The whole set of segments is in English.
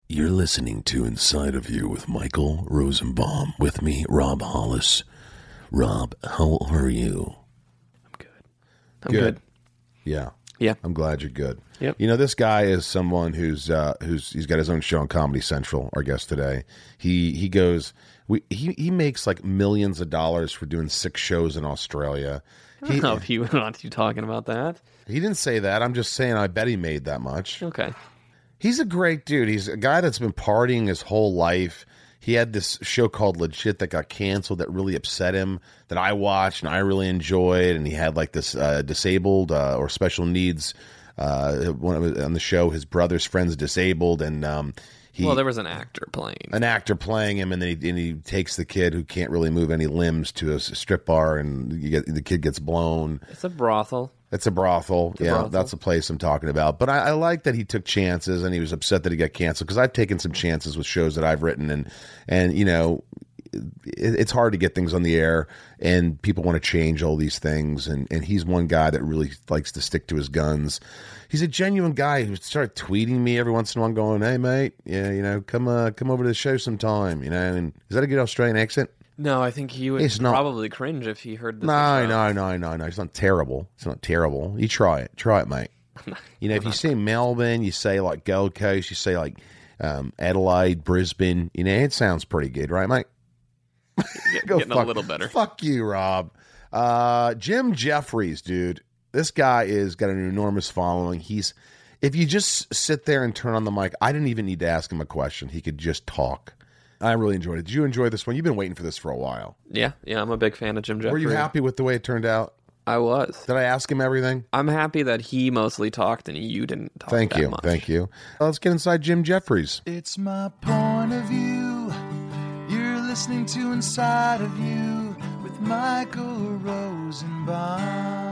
You're listening to Inside of You with Michael Rosenbaum. With me, Rob Hollis. Rob, how are you? I'm good. I'm good. Yeah. Yeah. I'm glad you're good. Yep. You know, this guy is someone who's he's got his own show on Comedy Central. Our guest today, he he makes like millions of dollars for doing 6 shows in Australia. I don't know if he wants you talking about that. He didn't say that. I'm just saying I bet he made that much. Okay. He's a great dude. He's a guy that's been partying his whole life. He had this show called Legit that got canceled that really upset him, that I watched and I really enjoyed. And he had like this disabled or special needs on the show. His brother's friend's disabled, and there was an actor playing him, and then he takes the kid who can't really move any limbs to a strip bar, and the kid gets blown. It's a brothel. It's a brothel. That's the place I'm talking about. But I like that he took chances, and he was upset that he got canceled, because I've taken some chances with shows that I've written, and you know, it's hard to get things on the air, and people want to change all these things, and he's one guy that really likes to stick to his guns. He's a genuine guy who started tweeting me every once in a while going, "Hey mate, yeah, you know, come over to the show sometime," you know. And is that a good Australian accent? No, I think he would probably cringe if he heard this. No. It's not terrible. It's not terrible. You try it, mate. You know, if you say Melbourne, you say like Gold Coast, you say like Adelaide, Brisbane. You know, it sounds pretty good, right, mate? Getting a little better. Fuck you, Rob. Jim Jeffries, dude. This guy is got an enormous following. If you just sit there and turn on the mic, I didn't even need to ask him a question. He could just talk. I really enjoyed it. Did you enjoy this one? You've been waiting for this for a while. Yeah, I'm a big fan of Jim Jeffries. Were you happy with the way it turned out? I was. Did I ask him everything? I'm happy that he mostly talked and you didn't talk that much. Thank you. Let's get inside Jim Jeffries. It's my point of view. You're listening to Inside of You with Michael Rosenbaum.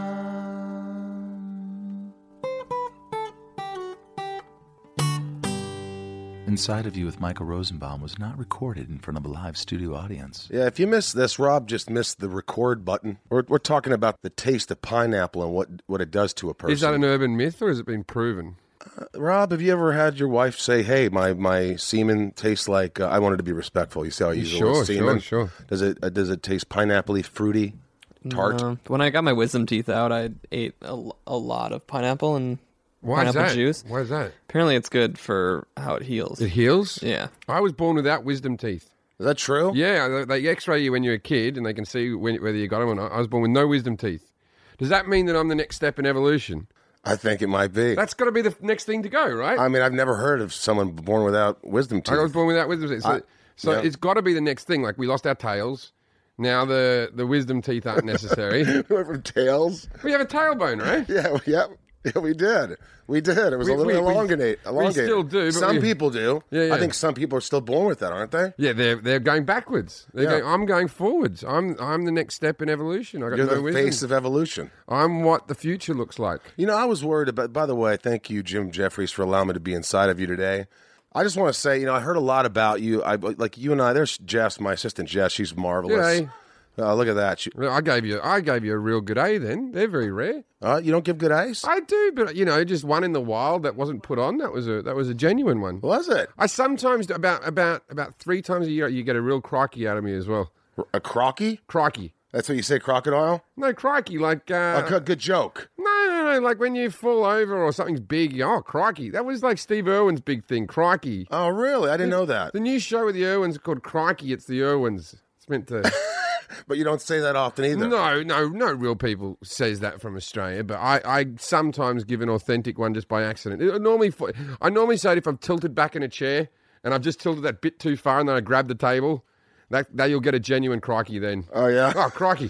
Inside of You with Michael Rosenbaum was not recorded in front of a live studio audience. Yeah, if you missed this, Rob just missed the record button. We're talking about the taste of pineapple and what it does to a person. Is that an urban myth, or has it been proven? Rob, have you ever had your wife say, "Hey, my semen tastes like"? I wanted to be respectful. You see how I use the word semen? Sure. Does it taste pineapple-y, fruity, tart? When I got my wisdom teeth out, I ate a lot of pineapple and pineapple juice. Why is that? Apparently, it's good for how it heals. It heals? Yeah. I was born without wisdom teeth. Is that true? Yeah, they X-ray you when you're a kid, and they can see whether you got them or not. I was born with no wisdom teeth. Does that mean that I'm the next step in evolution? I think it might be. That's got to be the next thing to go, right? I mean, I've never heard of someone born without wisdom teeth. I was born without wisdom teeth. So it's got to be the next thing. Like, we lost our tails. Now the wisdom teeth aren't necessary. We went from tails. We have a tailbone, right? Yeah, we did. It was a little elongated. We still do. But some people do. Yeah. I think some people are still born with that, aren't they? Yeah, they're going backwards. I'm going forwards. I'm the next step in evolution. You're the face of evolution. I'm what the future looks like. You know, I was worried about. By the way, thank you, Jim Jeffries, for allowing me to be inside of you today. I just want to say, I heard a lot about you. Like you and I. There's Jess, my assistant Jess. She's marvelous. G'day. Look at that. I gave you a real good A then. They're very rare. You don't give good A's? I do, but just one in the wild that wasn't put on. That was a genuine one. Was it? I sometimes about 3 times a year you get a real crikey out of me as well. A crocky? Crikey. That's what you say, crocodile? No, crikey, like a good joke. No, like when you fall over or something's big. Oh, crikey! That was like Steve Irwin's big thing, crikey. Oh, really? I didn't know that. The new show with the Irwins called Crikey. It's the Irwins. It's meant to. But you don't say that often either. No real people says that from Australia, but I sometimes give an authentic one just by accident. I normally say it if I've tilted back in a chair and I've just tilted that bit too far and then I grab the table, that you'll get a genuine crikey then. Oh, yeah? Oh, crikey.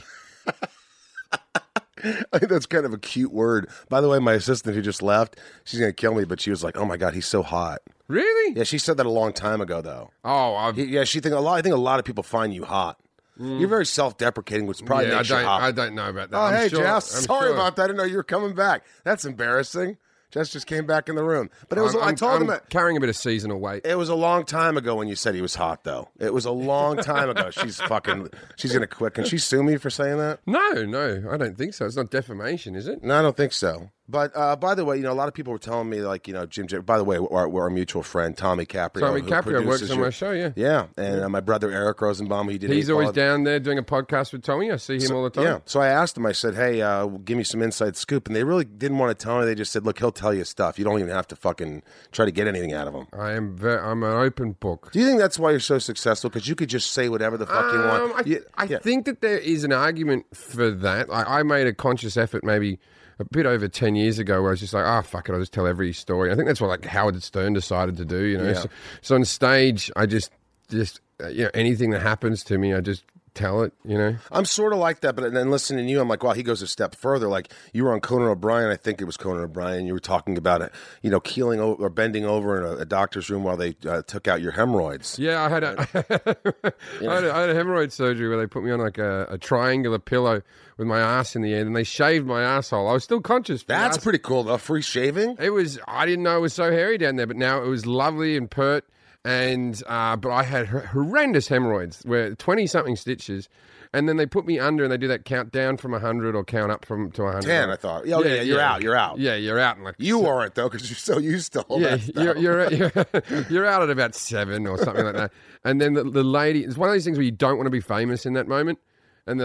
I think that's kind of a cute word. By the way, my assistant who just left, she's going to kill me, but she was like, "Oh my God, he's so hot." Really? Yeah, she said that a long time ago, though. Oh, I think a lot of people find you hot. You're very self-deprecating, which probably makes you hot. I don't know about that. Oh, hey, Jess. Sorry about that. I didn't know you were coming back. That's embarrassing. Jess just came back in the room. But it was. I told him that carrying a bit of seasonal weight. It was a long time ago when you said he was hot, though. It was a long time ago. She's going to quit. Can she sue me for saying that? No, I don't think so. It's not defamation, is it? No, I don't think so. But by the way, a lot of people were telling me, like, Jim. By the way, our mutual friend Tommy Caprio. Tommy Caprio works on my show, yeah. Yeah, and my brother Eric Rosenbaum. He's always down there doing a podcast with Tommy. I see him all the time. Yeah. So I asked him. I said, "Hey, give me some inside scoop," and they really didn't want to tell me. They just said, "Look, he'll tell you stuff. You don't even have to fucking try to get anything out of him." I'm an open book. Do you think that's why you're so successful? Because you could just say whatever the fuck you want. I think that there is an argument for that. I made a conscious effort maybe a bit over 10 years ago where I was just like, fuck it, I'll just tell every story. I think that's what like Howard Stern decided to do, Yeah. So on stage, I just anything that happens to me, I just tell it, I'm sort of like that, but then listening to you, I'm like, wow, he goes a step further. Like, you were on Conan O'Brien, I think it was Conan O'Brien, you were talking about it, keeling over or bending over in a doctor's room while they took out your hemorrhoids. Yeah, I had I had a hemorrhoid surgery where they put me on like a triangular pillow with my ass in the end, and they shaved my asshole. I was still conscious. That's pretty cool, though. Free shaving? I didn't know it was so hairy down there, but now it was lovely and pert. And but I had horrendous hemorrhoids, where 20-something stitches, and then they put me under, and they do that count down from 100 or count up to 100. 10, I thought. Yeah, you're out. You're out. Yeah, you're out. In like you weren't though, because you're so used to all that stuff. You're out at about 7 or something like that. And then the lady, it's one of these things where you don't want to be famous in that moment. And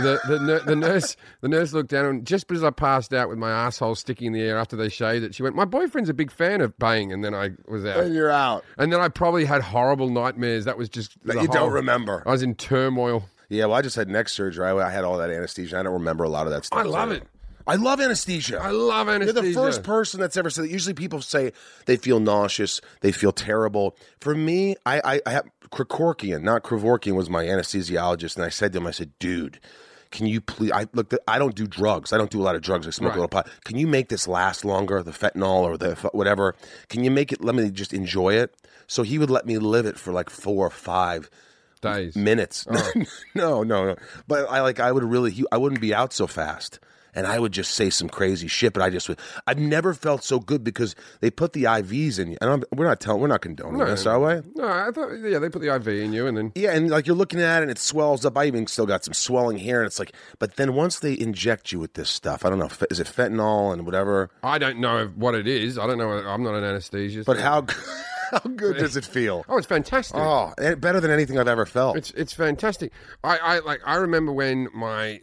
the nurse looked down, and just as I passed out with my asshole sticking in the air after they shaved it, she went, "My boyfriend's a big fan of Bang," and then I was out. And you're out. And then I probably had horrible nightmares. That was just that you don't remember. I was in turmoil. Yeah, well, I just had neck surgery. I had all that anesthesia. I don't remember a lot of that stuff. I love it. I love anesthesia. I love anesthesia. You're the first person that's ever said that. Usually people say they feel nauseous, they feel terrible. For me, I have Kevorkian, not Kevorkian, was my anesthesiologist, and I said to him, I said, dude, can you please, I don't do drugs. I don't do a lot of drugs. I smoke a little pot. Can you make this last longer, the fentanyl or the whatever? Can you make it, let me just enjoy it? So he would let me live it for like 4 or 5 days. Minutes. Oh. No. But I wouldn't be out so fast. And I would just say some crazy shit, but I've never felt so good because they put the IVs in you. And we're not condoning this, are we? No, I thought, they put the IV in you and then. Yeah, and like you're looking at it and it swells up. I even still got some swelling here, and it's like, but then once they inject you with this stuff, I don't know, is it fentanyl and whatever? I don't know what it is. I don't know. I'm not an anesthesiologist. But how good does it feel? Oh, it's fantastic. Oh, better than anything I've ever felt. It's fantastic. I remember when my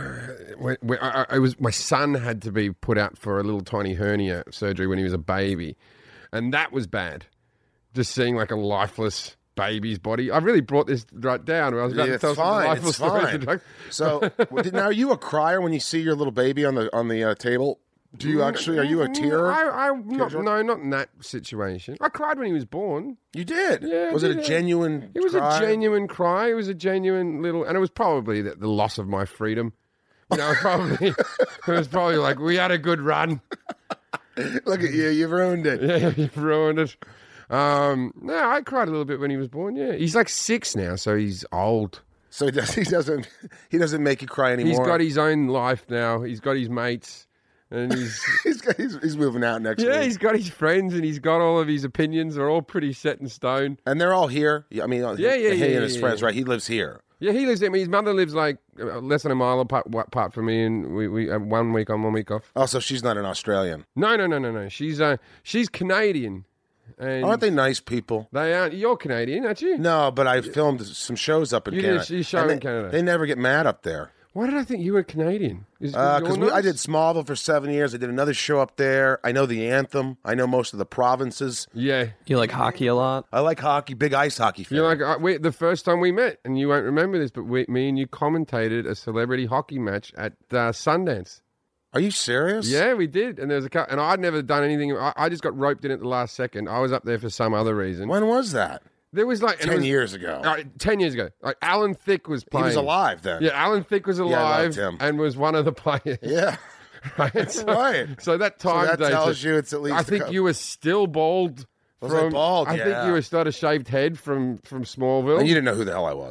my son had to be put out for a little tiny hernia surgery when he was a baby, and that was bad. Just seeing like a lifeless baby's body. I really brought this right down. I was about to tell some lifeless stories. So now, are you a crier when you see your little baby on the table? Do you actually? Are you a tearer? No, not in that situation. I cried when he was born. You did? Yeah. Was it a genuine? It was a genuine cry. It was a genuine little, and it was probably the loss of my freedom. It was probably like, we had a good run. Look at you, you've ruined it. Yeah, you've ruined it. No, I cried a little bit when he was born. Yeah, he's like 6 now, so he's old. So he doesn't make you cry anymore. He's got his own life now. He's got his mates. And he's moving out next week. Yeah, he's got his friends and he's got all of his opinions. They're all pretty set in stone. And they're all here. I mean, he and his friends, right? He lives here. Yeah, he lives there. His mother lives like less than a mile apart from me, and we have 1 week on, 1 week off. Oh, so she's not an Australian? No. She's Canadian. And aren't they nice people? They aren't. You're Canadian, aren't you? No, but I filmed some shows up in Canada. You show in Canada. They never get mad up there. Why did I think you were Canadian? Because I did Smallville for 7 years. I did another show up there. I know the anthem. I know most of the provinces. Yeah. You like hockey a lot? I like hockey. Big ice hockey fan. You're like, the first time we met, and you won't remember this, but me and you commentated a celebrity hockey match at Sundance. Are you serious? Yeah, we did. And there was and I'd never done anything. I just got roped in at the last second. I was up there for some other reason. When was that? There was like 10 years ago. 10 years ago. Like Alan Thicke was playing. He was alive then. Yeah, Alan Thicke was alive and was one of the players. Yeah. Right. So that time, so that tells you it's at least. I think you were still bald. Was I bald? I think you were still a shaved head from Smallville. And you didn't know who the hell I was.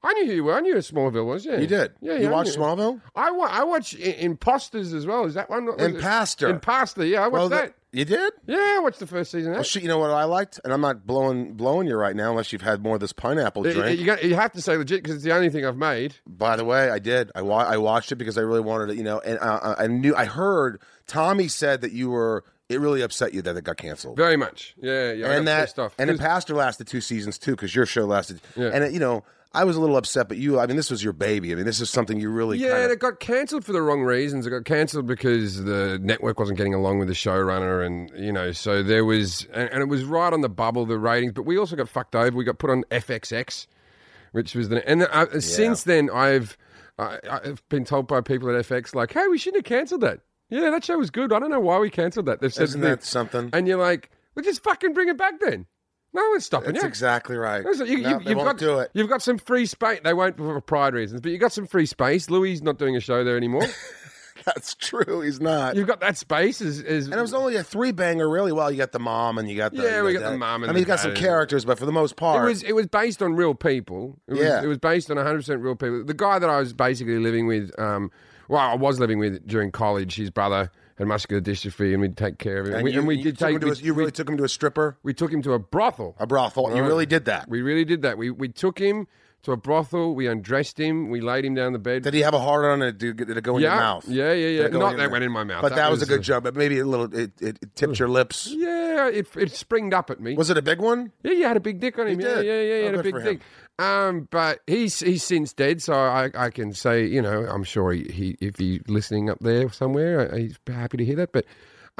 I knew who you were. I knew who Smallville was. Yeah, You did. Yeah, You I watched knew. Smallville? I watch Imposters as well. Is that one? Imposter. Imposter. Yeah, I watched that. You did? Yeah, I watched the first season. Of Well, that. shit, you know what I liked? And I'm not blowing you right now unless you've had more of this pineapple drink. You have to say legit because it's the only thing I've made. By the way, I did. I watched it because I really wanted to, and I heard Tommy said that it really upset you that it got canceled. Very much. Yeah. I got pissed off. And Pastor lasted 2 seasons too, because your show lasted. Yeah. And I was a little upset, but this was your baby. I mean, this is something you really it got cancelled for the wrong reasons. It got cancelled because the network wasn't getting along with the showrunner, and so there was, and it was right on the bubble, the ratings. But we also got fucked over. We got put on FXX, which was since then I've been told by people at FX like, hey, we shouldn't have cancelled that. Yeah, that show was good. I don't know why we cancelled that. They've said Isn't that something? And you're like, well, just fucking bring it back then. No one's stopping That's you. exactly right. They won't do it. You've got some free space. They won't for pride reasons, but you got some free space. Louis not doing a show there anymore. That's true. He's not. You've got that space. And it was only a 3-banger, really. Well, you got the mom and you got the we got the mom. And you got some characters, but for the most part, it was based on real people. It was based on 100% real people. The guy that I was basically living with, I was living with during college. His brother had muscular dystrophy, and we'd take care of him. You really took him to a stripper? We took him to a brothel. A brothel. You really did that. We really did that. We took him to a brothel. We undressed him. We laid him down the bed. Did he have a hard on? Did it go in your mouth? Yeah. Not that went in my mouth. But that was a good job. But maybe a little. It tipped your lips. Yeah, it springed up at me. Was it a big one? Yeah, you had a big dick on him. Yeah, he had a big dick. But he's since dead, so I can say, I'm sure he if he's listening up there somewhere, he's happy to hear that. But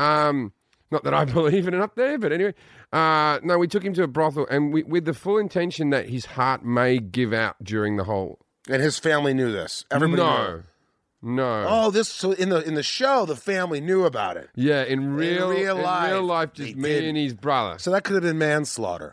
not that I believe in it up there, but anyway. No, we took him to a brothel, and with the full intention that his heart may give out during the whole. And his family knew this. Everybody knew. No. Oh, so in the show, the family knew about it. Yeah, in real life, just me and his brother. So that could have been manslaughter.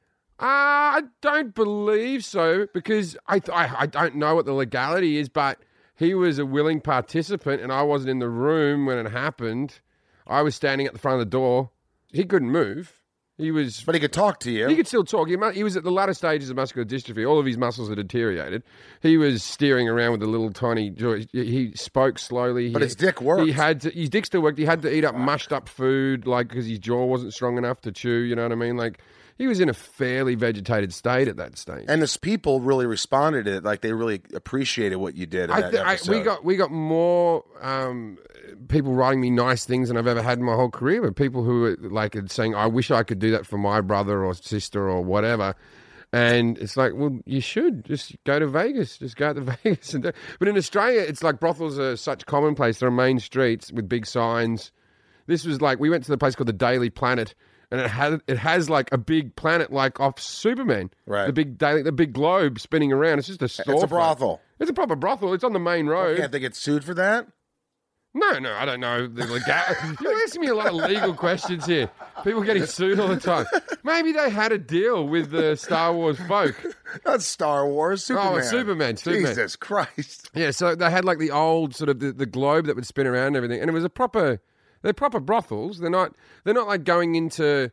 I don't believe so, because I don't know what the legality is, but he was a willing participant, and I wasn't in the room when it happened. I was standing at the front of the door. He couldn't move. But he could talk to you. He could still talk. He was at the latter stages of muscular dystrophy. All of his muscles had deteriorated. He was steering around with a little tiny joy. He spoke slowly. But his dick worked. His dick still worked. He had to eat up mushed up food, because his jaw wasn't strong enough to chew. You know what I mean? He was in a fairly vegetated state at that stage. And the people really responded to it. They really appreciated what you did in that episode. We got more people writing me nice things than I've ever had in my whole career. But people who were saying, I wish I could do that for my brother or sister or whatever. And it's like, well, you should just go to Vegas. Just go to Vegas. But in Australia, it's like brothels are such commonplace. They're on main streets with big signs. This was we went to the place called the Daily Planet. And it has a big planet off Superman, right? The big globe spinning around. It's just a store. It's a brothel. It's a proper brothel. It's on the main road. Can't they get sued for that? No, I don't know. You're asking me a lot of legal questions here. People getting sued all the time. Maybe they had a deal with the Star Wars folk. Not Star Wars, Superman. Oh, Superman. Jesus Christ. Yeah, so they had the old sort of the globe that would spin around and everything, and it was they're proper brothels. They're not going into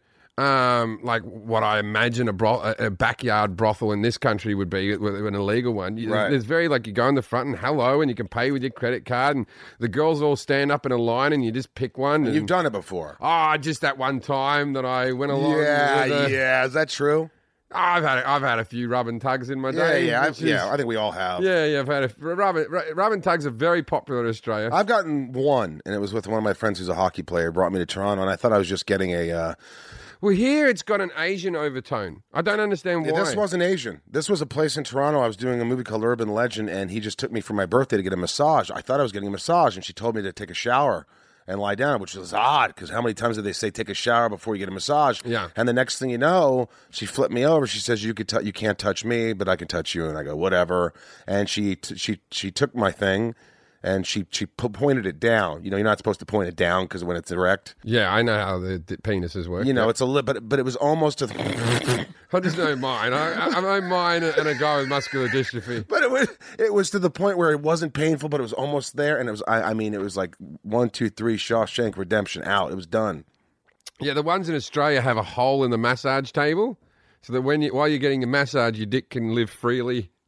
what I imagine a backyard brothel in this country would be, an illegal one. Right. There's very you go in the front and hello, and you can pay with your credit card, and the girls all stand up in a line, and you just pick one. And you've done it before. Oh, just that one time that I went along. Yeah. Is that true? I've had a few rub and tugs in my day. I think we all have. Yeah, I've had rub and tugs are very popular in Australia. I've gotten one, and it was with one of my friends who's a hockey player. Brought me to Toronto, and I thought I was just getting a. Well, here it's got an Asian overtone. I don't understand why. This wasn't Asian. This was a place in Toronto. I was doing a movie called Urban Legend, and he just took me for my birthday to get a massage. I thought I was getting a massage, and she told me to take a shower and lie down, which was odd, because how many times did they say take a shower before you get a massage? Yeah. And the next thing you know, she flipped me over. She says, you can't touch me, but I can touch you. And I go, whatever. And she took my thing, and she pointed it down. You're not supposed to point it down because when it's erect. Yeah, I know how the penises work. It's a little, but it was almost a. I just know mine. I know mine and a guy with muscular dystrophy. But it was to the point where it wasn't painful, but it was almost there, and it was. It was like 1, 2, 3, Shawshank Redemption out. It was done. Yeah, the ones in Australia have a hole in the massage table, so that while you're getting a massage, your dick can live freely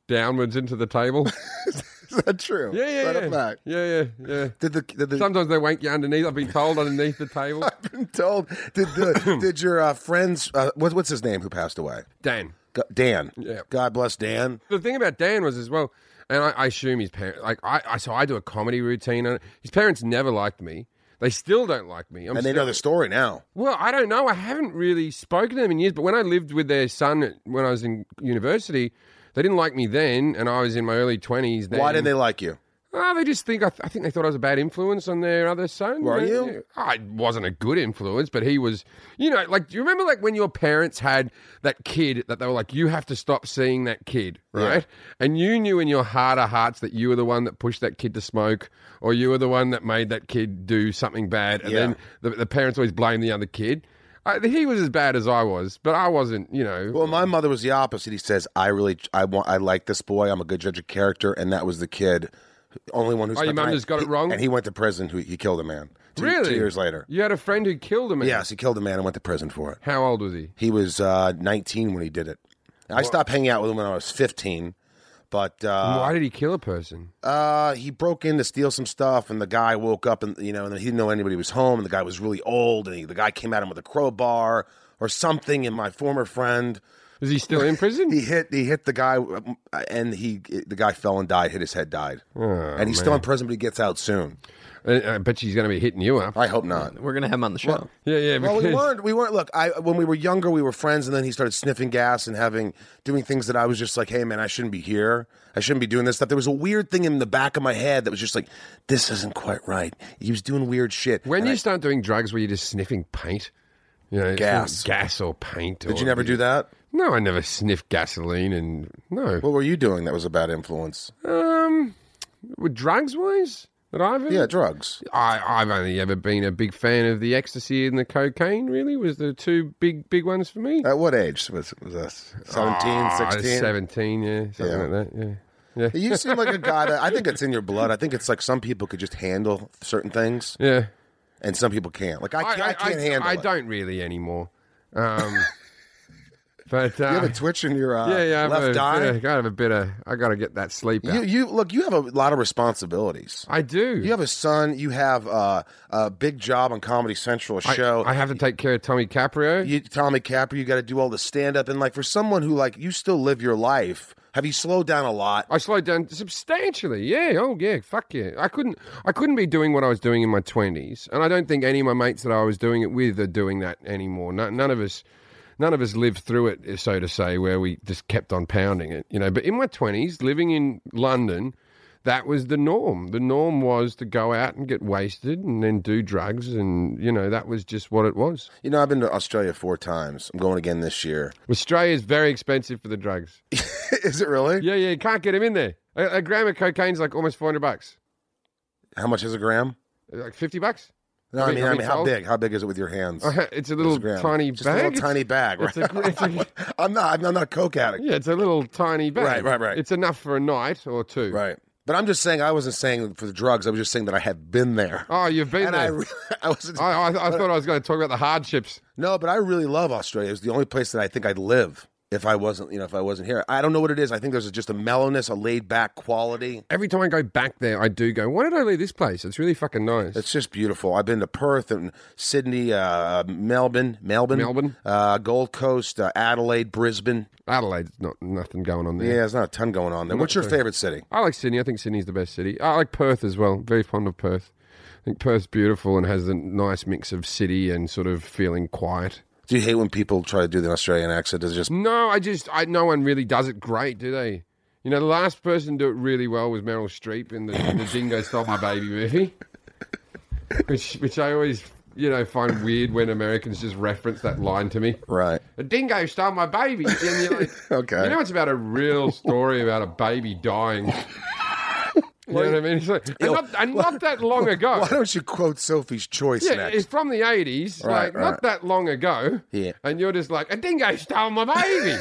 downwards into the table. Is that true? Yeah. Is that a fact? Yeah. Did the Sometimes they wank you underneath. I've been told underneath the table. I've been told. Did your friends? What's his name? Who passed away? Dan. Dan. Yeah. God bless Dan. The thing about Dan was as well, and I assume his parents, so I do a comedy routine. And his parents never liked me. They still don't like me. And they know the story now. Well, I don't know. I haven't really spoken to them in years. But when I lived with their son when I was in university, they didn't like me then, and I was in my early 20s then. Why didn't they like you? Oh, they just think I think they thought I was a bad influence on their other son. Were you? I wasn't a good influence, but he was. Do you remember when your parents had that kid that they were like, you have to stop seeing that kid, right? Yeah. And you knew in your heart of hearts that you were the one that pushed that kid to smoke, or you were the one that made that kid do something bad, and then the parents always blame the other kid. He was as bad as I was, but I wasn't, Well, my mother was the opposite. He says, I like this boy. I'm a good judge of character, and that was the kid. Only one who's. Your mum just got it wrong? And he went to prison. He killed a man. Really? 2 years later. You had a friend who killed a man? Yes, he killed a man and went to prison for it. How old was he? He was 19 when he did it. I stopped hanging out with him when I was 15. But why did he kill a person? He broke in to steal some stuff, and the guy woke up, and and he didn't know anybody was home, and the guy was really old, and the guy came at him with a crowbar or something. And my former friend. Is he still in prison? He hit the guy, and the guy fell and died. Hit his head, died, and he's still in prison, but he gets out soon. I bet she's going to be hitting you up. I hope not. We're going to have him on the show. Well, yeah. Well, we weren't. Look, when we were younger, we were friends, and then he started sniffing gas and doing things that I was just like, hey man, I shouldn't be here. I shouldn't be doing this stuff. There was a weird thing in the back of my head that was just like, this isn't quite right. He was doing weird shit. When you start doing drugs where you're just sniffing paint, gas or paint. Did you never do that? No, I never sniffed gasoline, and no. What were you doing that was a bad influence? With drugs wise? Drugs. I've only ever been a big fan of the ecstasy and the cocaine, really, was the two big ones for me. At what age was this? 17, 16? 17, yeah. Something like that, yeah. You seem like a guy that, I think it's in your blood. I think it's like some people could just handle certain things. Yeah. And some people can't. Like, I can't handle it. I don't really anymore. But you have a twitch in your left eye. I got to get that sleep out. You have a lot of responsibilities. I do. You have a son. You have a big job on Comedy Central, a show. I have to take care of Tommy Caprio. Tommy Caprio. You got to do all the stand up, and like for someone who you still live your life. Have you slowed down a lot? I slowed down substantially. Yeah. Oh yeah. Fuck yeah. I couldn't be doing what I was doing in my 20s, and I don't think any of my mates that I was doing it with are doing that anymore. None of us lived through it, so to say, where we just kept on pounding it, But in my 20s, living in London, that was the norm. The norm was to go out and get wasted and then do drugs, and, that was just what it was. I've been to Australia 4 times. I'm going again this year. Australia's very expensive for the drugs. Is it really? Yeah, you can't get them in there. A gram of cocaine's like almost $400. How much is a gram? Like $50. No, I mean, how big? How big is it with your hands? It's a little tiny bag. Just a little tiny bag, right? I'm not a coke addict. Yeah, it's a little tiny bag. Right. It's enough for a night or two. Right. But I'm just saying, I wasn't saying for the drugs. I was just saying that I have been there. Oh, you've been there. I thought I was going to talk about the hardships. No, but I really love Australia. It's the only place that I think I'd live. If I wasn't here. I don't know what it is. I think there's just a mellowness, a laid-back quality. Every time I go back there, I do go, why did I leave this place? It's really fucking nice. It's just beautiful. I've been to Perth and Sydney, Melbourne, Gold Coast, Adelaide, Brisbane. Adelaide's nothing going on there. Yeah, there's not a ton going on there. What's your favorite city? I like Sydney. I think Sydney's the best city. I like Perth as well. Very fond of Perth. I think Perth's beautiful and has a nice mix of city and sort of feeling quiet. Do you hate when people try to do the Australian accent? Does it just... No, no one really does it great, do they? The last person to do it really well was Meryl Streep in the Dingo Stole My Baby movie, which I always, find weird when Americans just reference that line to me. Right. A dingo stole my baby. And you're like, okay. It's about a real story about a baby dying. You know what I mean? It's like, not that long ago. Why don't you quote Sophie's Choice next? It's from the 80s, not that long ago. Yeah. And you're just like, a dingo stole my baby.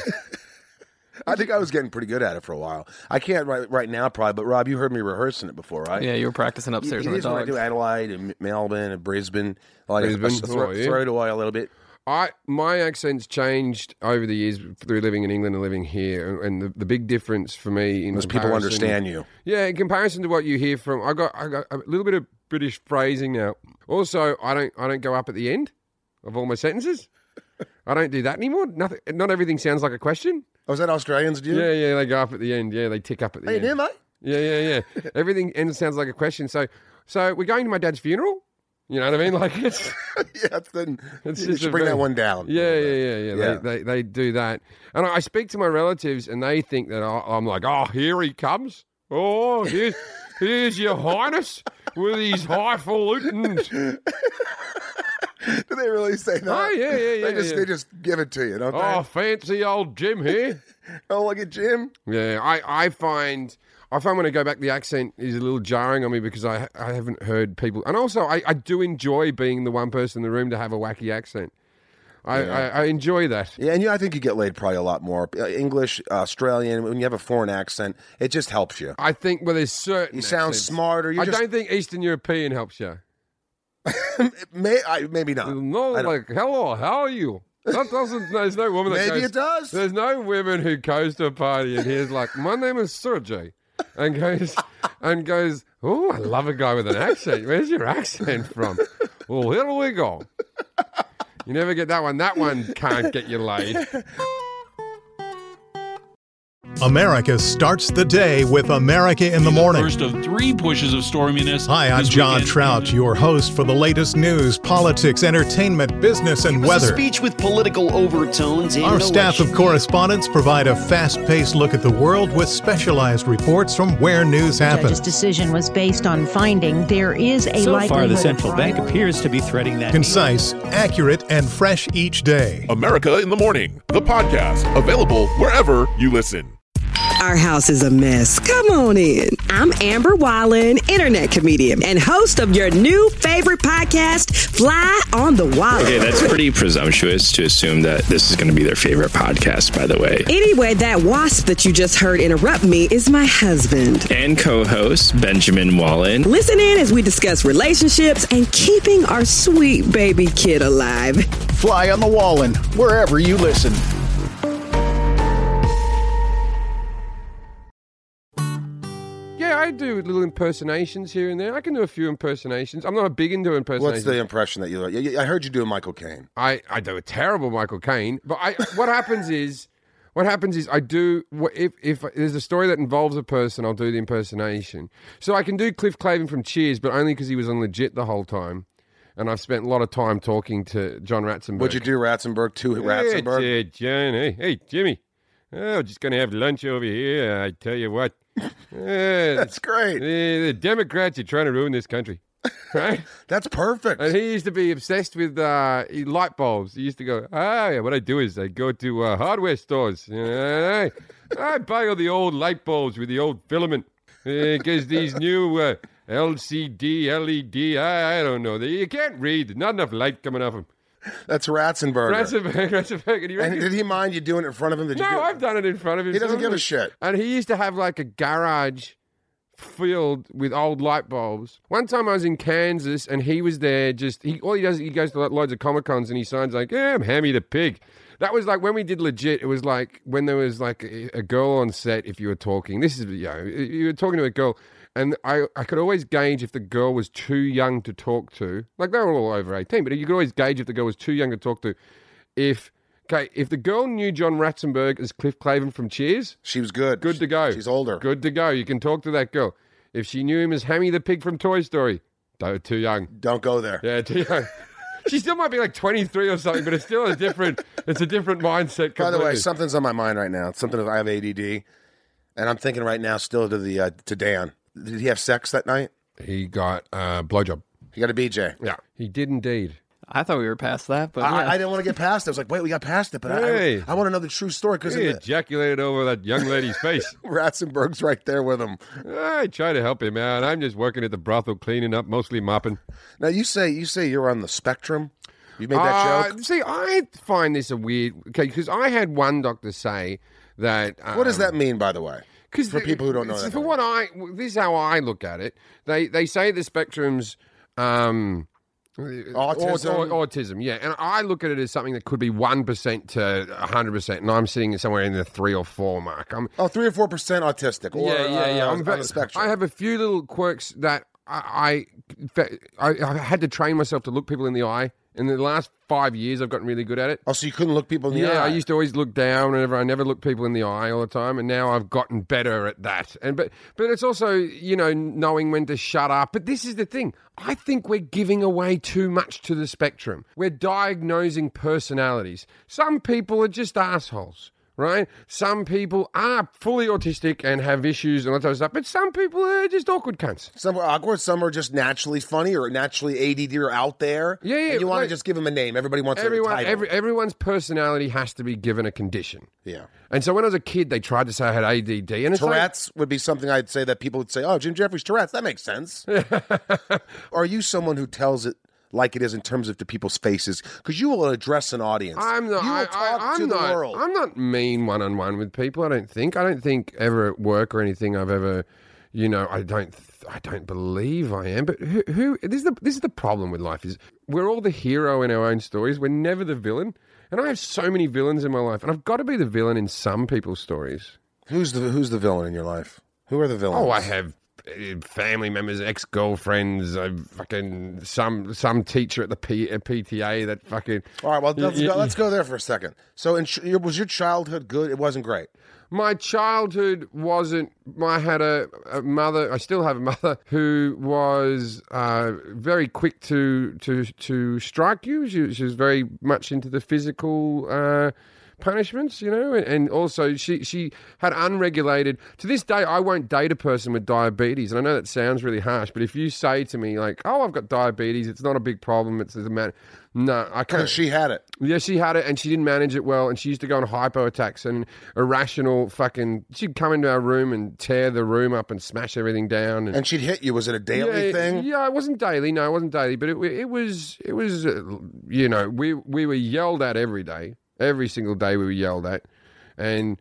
I think I was getting pretty good at it for a while. I can't right now probably, but Rob, you heard me rehearsing it before, right? Yeah, you were practicing upstairs on the dogs. I do Adelaide and Melbourne and Brisbane. Brisbane. Throw it away a little bit. My accent's changed over the years through living in England and living here, and the big difference for me in people understand you. Yeah, in comparison to what you hear from, I got a little bit of British phrasing now. Also, I don't go up at the end of all my sentences. I don't do that anymore. Not everything sounds like a question. Oh, is that Australians do? Yeah, they go up at the end. Yeah, they tick up at the end. Hey, mate. Yeah. Everything sounds like a question. So we're going to my dad's funeral. You know what I mean? Like it's you should bring that one down. Yeah. They do that, and I speak to my relatives, and they think that I'm like, oh, here he comes. Oh, here's your highness with his highfalutin. Do they really say that? Oh, yeah. They just give it to you, don't they? Oh, fancy old Jim here. Oh, look at Jim. Yeah, I find when I go back, the accent is a little jarring on me because I haven't heard people. And also, I do enjoy being the one person in the room to have a wacky accent. I enjoy that. Yeah, and I think you get laid probably a lot more. English, Australian, when you have a foreign accent, it just helps you. I think, well, there's certain You sound accents. smarter. I don't think Eastern European helps you. Maybe not. No, like, hello, how are you? That doesn't. There's no woman that Maybe goes. it does. There's no women who goes to a party and hears like, "My name is Sergey," and goes, "Oh, I love a guy with an accent. Where's your accent from?" Well, here we go. You never get that one. That one can't get you laid. America starts the day with America in the Morning. First of 3 pushes of storminess. Hi, I'm John Trout, your host for the latest news, politics, entertainment, business, and weather. A speech with political overtones. Our staff of correspondents provide a fast-paced look at the world with specialized reports from where news happens. The judge's decision was based on finding there is a likelihood. So far, the central bank appears to be threading that. Concise, accurate, and fresh each day. America in the Morning, the podcast, available wherever you listen. Our house is a mess. Come on in. I'm Amber Wallen, internet comedian and host of your new favorite podcast, Fly on the Wall. Okay, that's pretty presumptuous to assume that this is going to be their favorite podcast, by the way. Anyway, that wasp that you just heard interrupt me is my husband. And co-host, Benjamin Wallen. Listen in as we discuss relationships and keeping our sweet baby kid alive. Fly on the Wallen, wherever you listen. Yeah, I do little impersonations here and there. I can do a few impersonations. I'm not big into impersonations. What's the impression that you do? I heard you do Michael Caine. I do a terrible Michael Caine, but what happens is I do if there's a story that involves a person, I'll do the impersonation. So I can do Cliff Clavin from Cheers, but only because he was on legit the whole time. And I've spent a lot of time talking to John Ratzenberg. What'd you do, Ratzenberg? Ratzenberg? John, hey, Jimmy. Oh, just going to have lunch over here. I tell you what. That's great. The Democrats are trying to ruin this country. Right? That's perfect. And he used to be obsessed with light bulbs. He used to go, what I do is I go to hardware stores. I buy all the old light bulbs with the old filament. Because these new LCD, LED, I don't know. You can't read. There's not enough light coming off them. That's Ratzenberg. And did he mind you doing it in front of him? I've done it in front of him. He doesn't give a shit. And he used to have like a garage filled with old light bulbs. One time I was in Kansas and he was there he goes to loads of Comic-Cons and he signs like, I'm Hammy the Pig. That was like when we did legit, it was like when there was like a girl on set if you were talking. You were talking to a girl. And I could always gauge if the girl was too young to talk to. Like, they were all over 18, but you could always gauge if the girl was too young to talk to. If the girl knew John Ratzenberg as Cliff Clavin from Cheers... She was good. Good to go. She's older. Good to go. You can talk to that girl. If she knew him as Hammy the Pig from Toy Story, too young. Don't go there. Yeah, too young. She still might be like 23 or something, but it's still a different mindset completely. By the way, something's on my mind right now. It's something that I have ADD, and I'm thinking right now still to Dan. Did he have sex that night? He got a blowjob. He got a BJ. Yeah, he did indeed. I thought we were past that, but I didn't want to get past it. I was like, wait, we got past it, but I want to know the true story. Because he ejaculated over that young lady's face. Ratzenberg's right there with him. I try to help him out. I'm just working at the brothel, cleaning up, mostly mopping. Now, you say you're on the spectrum? You made that joke? See, I find this a weird... Okay, because I had one doctor say that... what does that mean, by the way? For people who don't know that. This is how I look at it. They say the spectrum's Autism, yeah. And I look at it as something that could be 1% to 100%, and I'm sitting somewhere in the 3 or 4 mark. 3 or 4% autistic. Or, yeah. On the spectrum. I have a few little quirks that I had to train myself to look people in the eye. In the last 5 years, I've gotten really good at it. Oh, so you couldn't look people in the eye? Yeah, I used to always look down whenever I never looked people in the eye all the time, and now I've gotten better at that. But it's also, knowing when to shut up. But this is the thing. I think we're giving away too much to the spectrum. We're diagnosing personalities. Some people are just assholes. Right? Some people are fully autistic and have issues and all that type of stuff, but some people are just awkward cunts. Some are awkward, some are just naturally funny or naturally ADD or out there. Yeah. And you want to just give them a name. Everybody wants a title. Everyone's personality has to be given a condition. Yeah. And so when I was a kid, they tried to say I had ADD. And Tourette's would be something I'd say that people would say, oh, Jim Jeffries, Tourette's, that makes sense. Are you someone who tells it like it is in terms of to people's faces? Because you will address an audience. I'm not. You will talk to the world. I'm not mean one-on-one with people. I don't think ever at work or anything I've ever, I don't believe I am. But who? This is the problem with life is we're all the hero in our own stories. We're never the villain. And I have so many villains in my life, and I've got to be the villain in some people's stories. Who's the villain in your life? Who are the villains? Oh, I have family members, ex-girlfriends, fucking some teacher at the PTA that fucking... All right, well, let's go there for a second. So was your childhood good? It wasn't great. My childhood wasn't... I had a mother, I still have a mother, who was very quick to strike you. She was very much into the physical... punishments, and also she had unregulated. To this day, I won't date a person with diabetes, and I know that sounds really harsh, but if you say to me like, "Oh, I've got diabetes," it's not a big problem. It's a matter. No, I can't. She had it. Yeah, she had it, and she didn't manage it well, and she used to go on hypo attacks and irrational fucking. She'd come into our room and tear the room up and smash everything down, and she'd hit you. Was it a daily thing? Yeah, it wasn't daily. No, it wasn't daily, but it was. We were yelled at every day. Every single day we were yelled at, and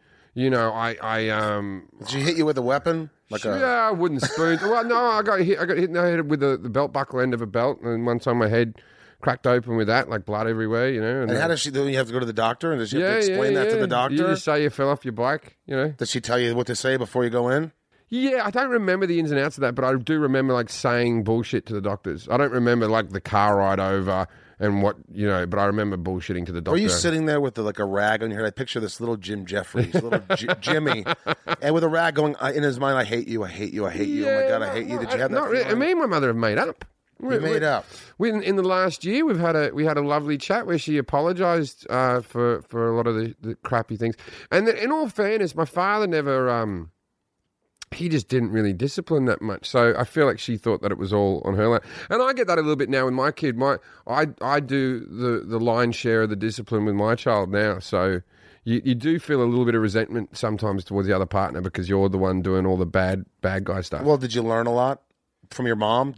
Did she hit you with a weapon? A wooden spoon. Well, no, I got hit in the head with the belt buckle end of a belt, and one time my head cracked open with that, like blood everywhere, And how does she do? You have to go to the doctor, and does she have to explain that to the doctor? You just say you fell off your bike, Does she tell you what to say before you go in? Yeah, I don't remember the ins and outs of that, but I do remember saying bullshit to the doctors. I don't remember the car ride over. And what, but I remember bullshitting to the doctor. Were you sitting there with a rag on your head? I picture this little Jim Jeffries, little Jimmy, and with a rag going in his mind, I hate you, I hate you, I hate you, oh my God, I hate you. Did you have that? Not really. Me and my mother have made up. We made up. In the last year, we had a lovely chat where she apologised for a lot of the crappy things. And in all fairness, my father never... he just didn't really discipline that much. So I feel like she thought that it was all on her lap. And I get that a little bit now with my kid. I do the lion's share of the discipline with my child now. So you do feel a little bit of resentment sometimes towards the other partner because you're the one doing all the bad guy stuff. Well, did you learn a lot from your mom?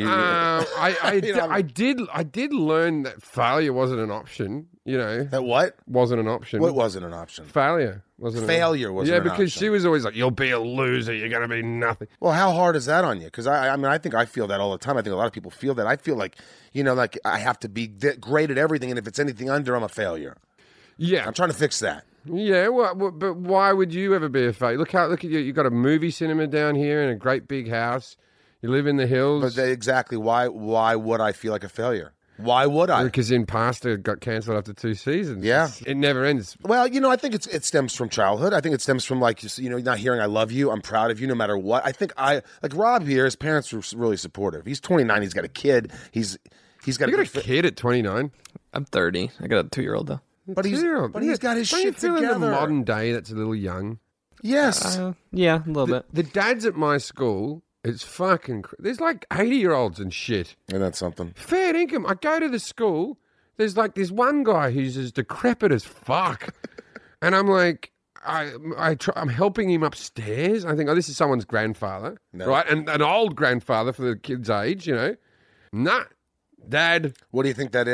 I did learn that failure wasn't an option. That what wasn't an option? What wasn't an option? Failure wasn't. Failure wasn't. Yeah, because she was always like, "You'll be a loser. You're gonna be nothing." Well, how hard is that on you? Because I think I feel that all the time. I think a lot of people feel that. I feel like like I have to be great at everything, and if it's anything under, I'm a failure. Yeah, I'm trying to fix that. Yeah, but why would you ever be a failure? Look at you. You got a movie cinema down here and a great big house. You live in the hills. But exactly why would I feel like a failure? Why would I? Because Impasta got cancelled after 2 seasons. Yeah. It never ends. Well, I think it stems from childhood. I think it stems from not hearing I love you, I'm proud of you no matter what. I think Rob here, his parents were really supportive. He's 29, he's got a kid. He's got a kid at 29? I'm 30. I got a 2-year-old though. But he's got his shit together. In the modern day, that's a little young. Yes. Yeah, a little bit. The dads at my school... It's fucking... There's 80-year-olds and shit. And that's something. Fair income. I go to the school. There's this one guy who's as decrepit as fuck. And I'm like... I'm helping him upstairs. I think, this is someone's grandfather. No. Right? And an old grandfather for the kid's age, Nah. Dad. What do you think that is?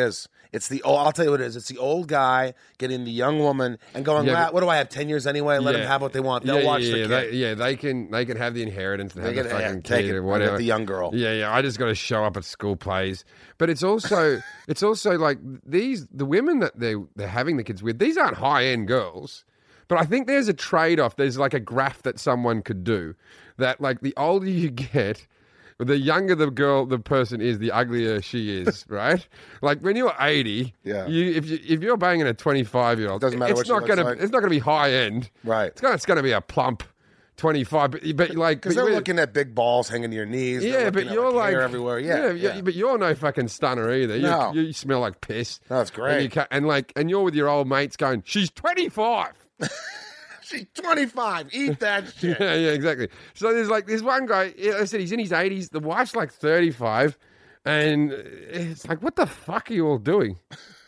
I'll tell you what it is. It's the old guy getting the young woman and going, what do I have, 10 years anyway? Let them have what they want. They'll watch the kid. They can have the inheritance and have the fucking kid or whatever. The young girl. Yeah. I just got to show up at school plays. But it's also like the women that they're having the kids with, these aren't high-end girls. But I think there's a trade-off. There's like a graph that someone could do that like the older you get, the younger the person is, the uglier she is, right? Like when you're 80, if you're banging a 25-year-old, doesn't matter it's not gonna be high end, right? It's gonna be a plump 25, but like because they're looking at big balls hanging to your knees. Yeah, but you're like hair everywhere. But you're no fucking stunner either. No. You smell like piss. That's great. And you're with your old mates going, she's 25. She's 25. Eat that shit. Yeah, exactly. So there's one guy, I said he's in his 80s. The wife's like 35. And it's like, what the fuck are you all doing?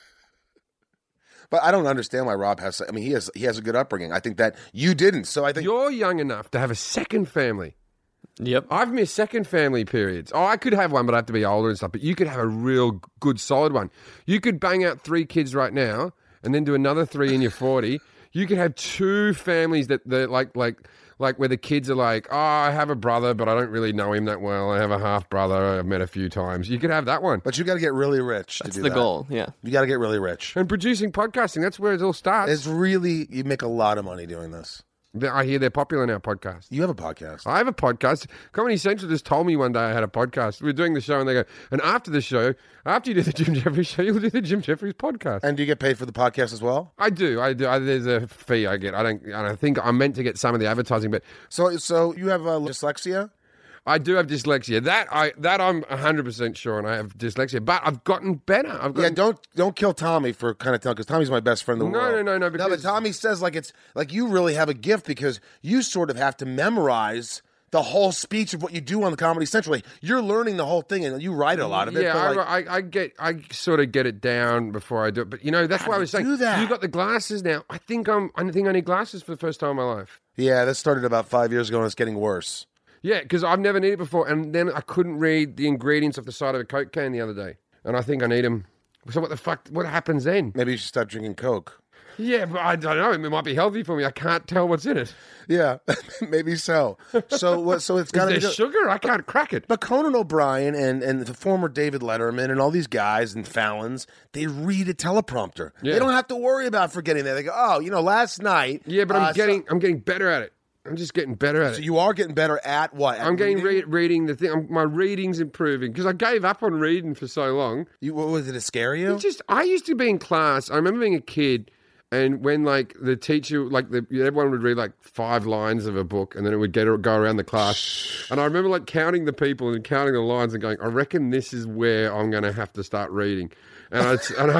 But I don't understand why Rob has... I mean, he has a good upbringing. I think that you didn't. So I think... You're young enough to have a second family. Yep. I've missed second family periods. Oh, I could have one, but I have to be older and stuff. But you could have a real good, solid one. You could bang out 3 kids right now and then do another 3 in your 40. You could have 2 families that like where the kids are like, oh, I have a brother, but I don't really know him that well. I have a half brother I've met a few times. You could have that one. But you got to get really rich to do that. That's the goal, yeah. You got to get really rich. And producing podcasting, that's where it all starts. You make a lot of money doing this. I hear they're popular now, podcasts. You have a podcast. I have a podcast. Comedy Central just told me one day I had a podcast. We were doing the show and they go, and after the show, after you do the Jim Jeffries show, you'll do the Jim Jeffries podcast. And do you get paid for the podcast as well? I do. There's a fee I get. I think I'm meant to get some of the advertising, but... So you have dyslexia? I do have dyslexia. That I'm 100% sure, and I have dyslexia. But I've gotten better. Don't kill Tommy for kind of telling, because Tommy's my best friend in the world. No. No, but Tommy says it's like you really have a gift because you sort of have to memorize the whole speech of what you do on the Comedy Central. Like, you're learning the whole thing, and you write a lot of it. Yeah, I sort of get it down before I do it. But that's why I was saying you got the glasses now. I think I need glasses for the first time in my life. Yeah, that started about 5 years ago, and it's getting worse. Yeah, because I've never needed it before, and then I couldn't read the ingredients off the side of a Coke can the other day, and I think I need them. So what the fuck? What happens then? Maybe you should stop drinking Coke. Yeah, but I don't know. It might be healthy for me. I can't tell what's in it. Yeah, maybe so. So it's got to be sugar. I can't crack it. But Conan O'Brien and the former David Letterman and all these guys and Fallons, they read a teleprompter. Yeah. They don't have to worry about forgetting that. They go, last night. Yeah, but I'm getting better at it. I'm just getting better at it. So you are getting better at what? I'm getting reading the thing. My reading's improving because I gave up on reading for so long. What was it? To scare you? I used to be in class. I remember being a kid, and when the teacher, everyone would read 5 lines of a book, and then it would go around the class. And I remember counting the people and counting the lines and going, I reckon this is where I'm going to have to start reading. And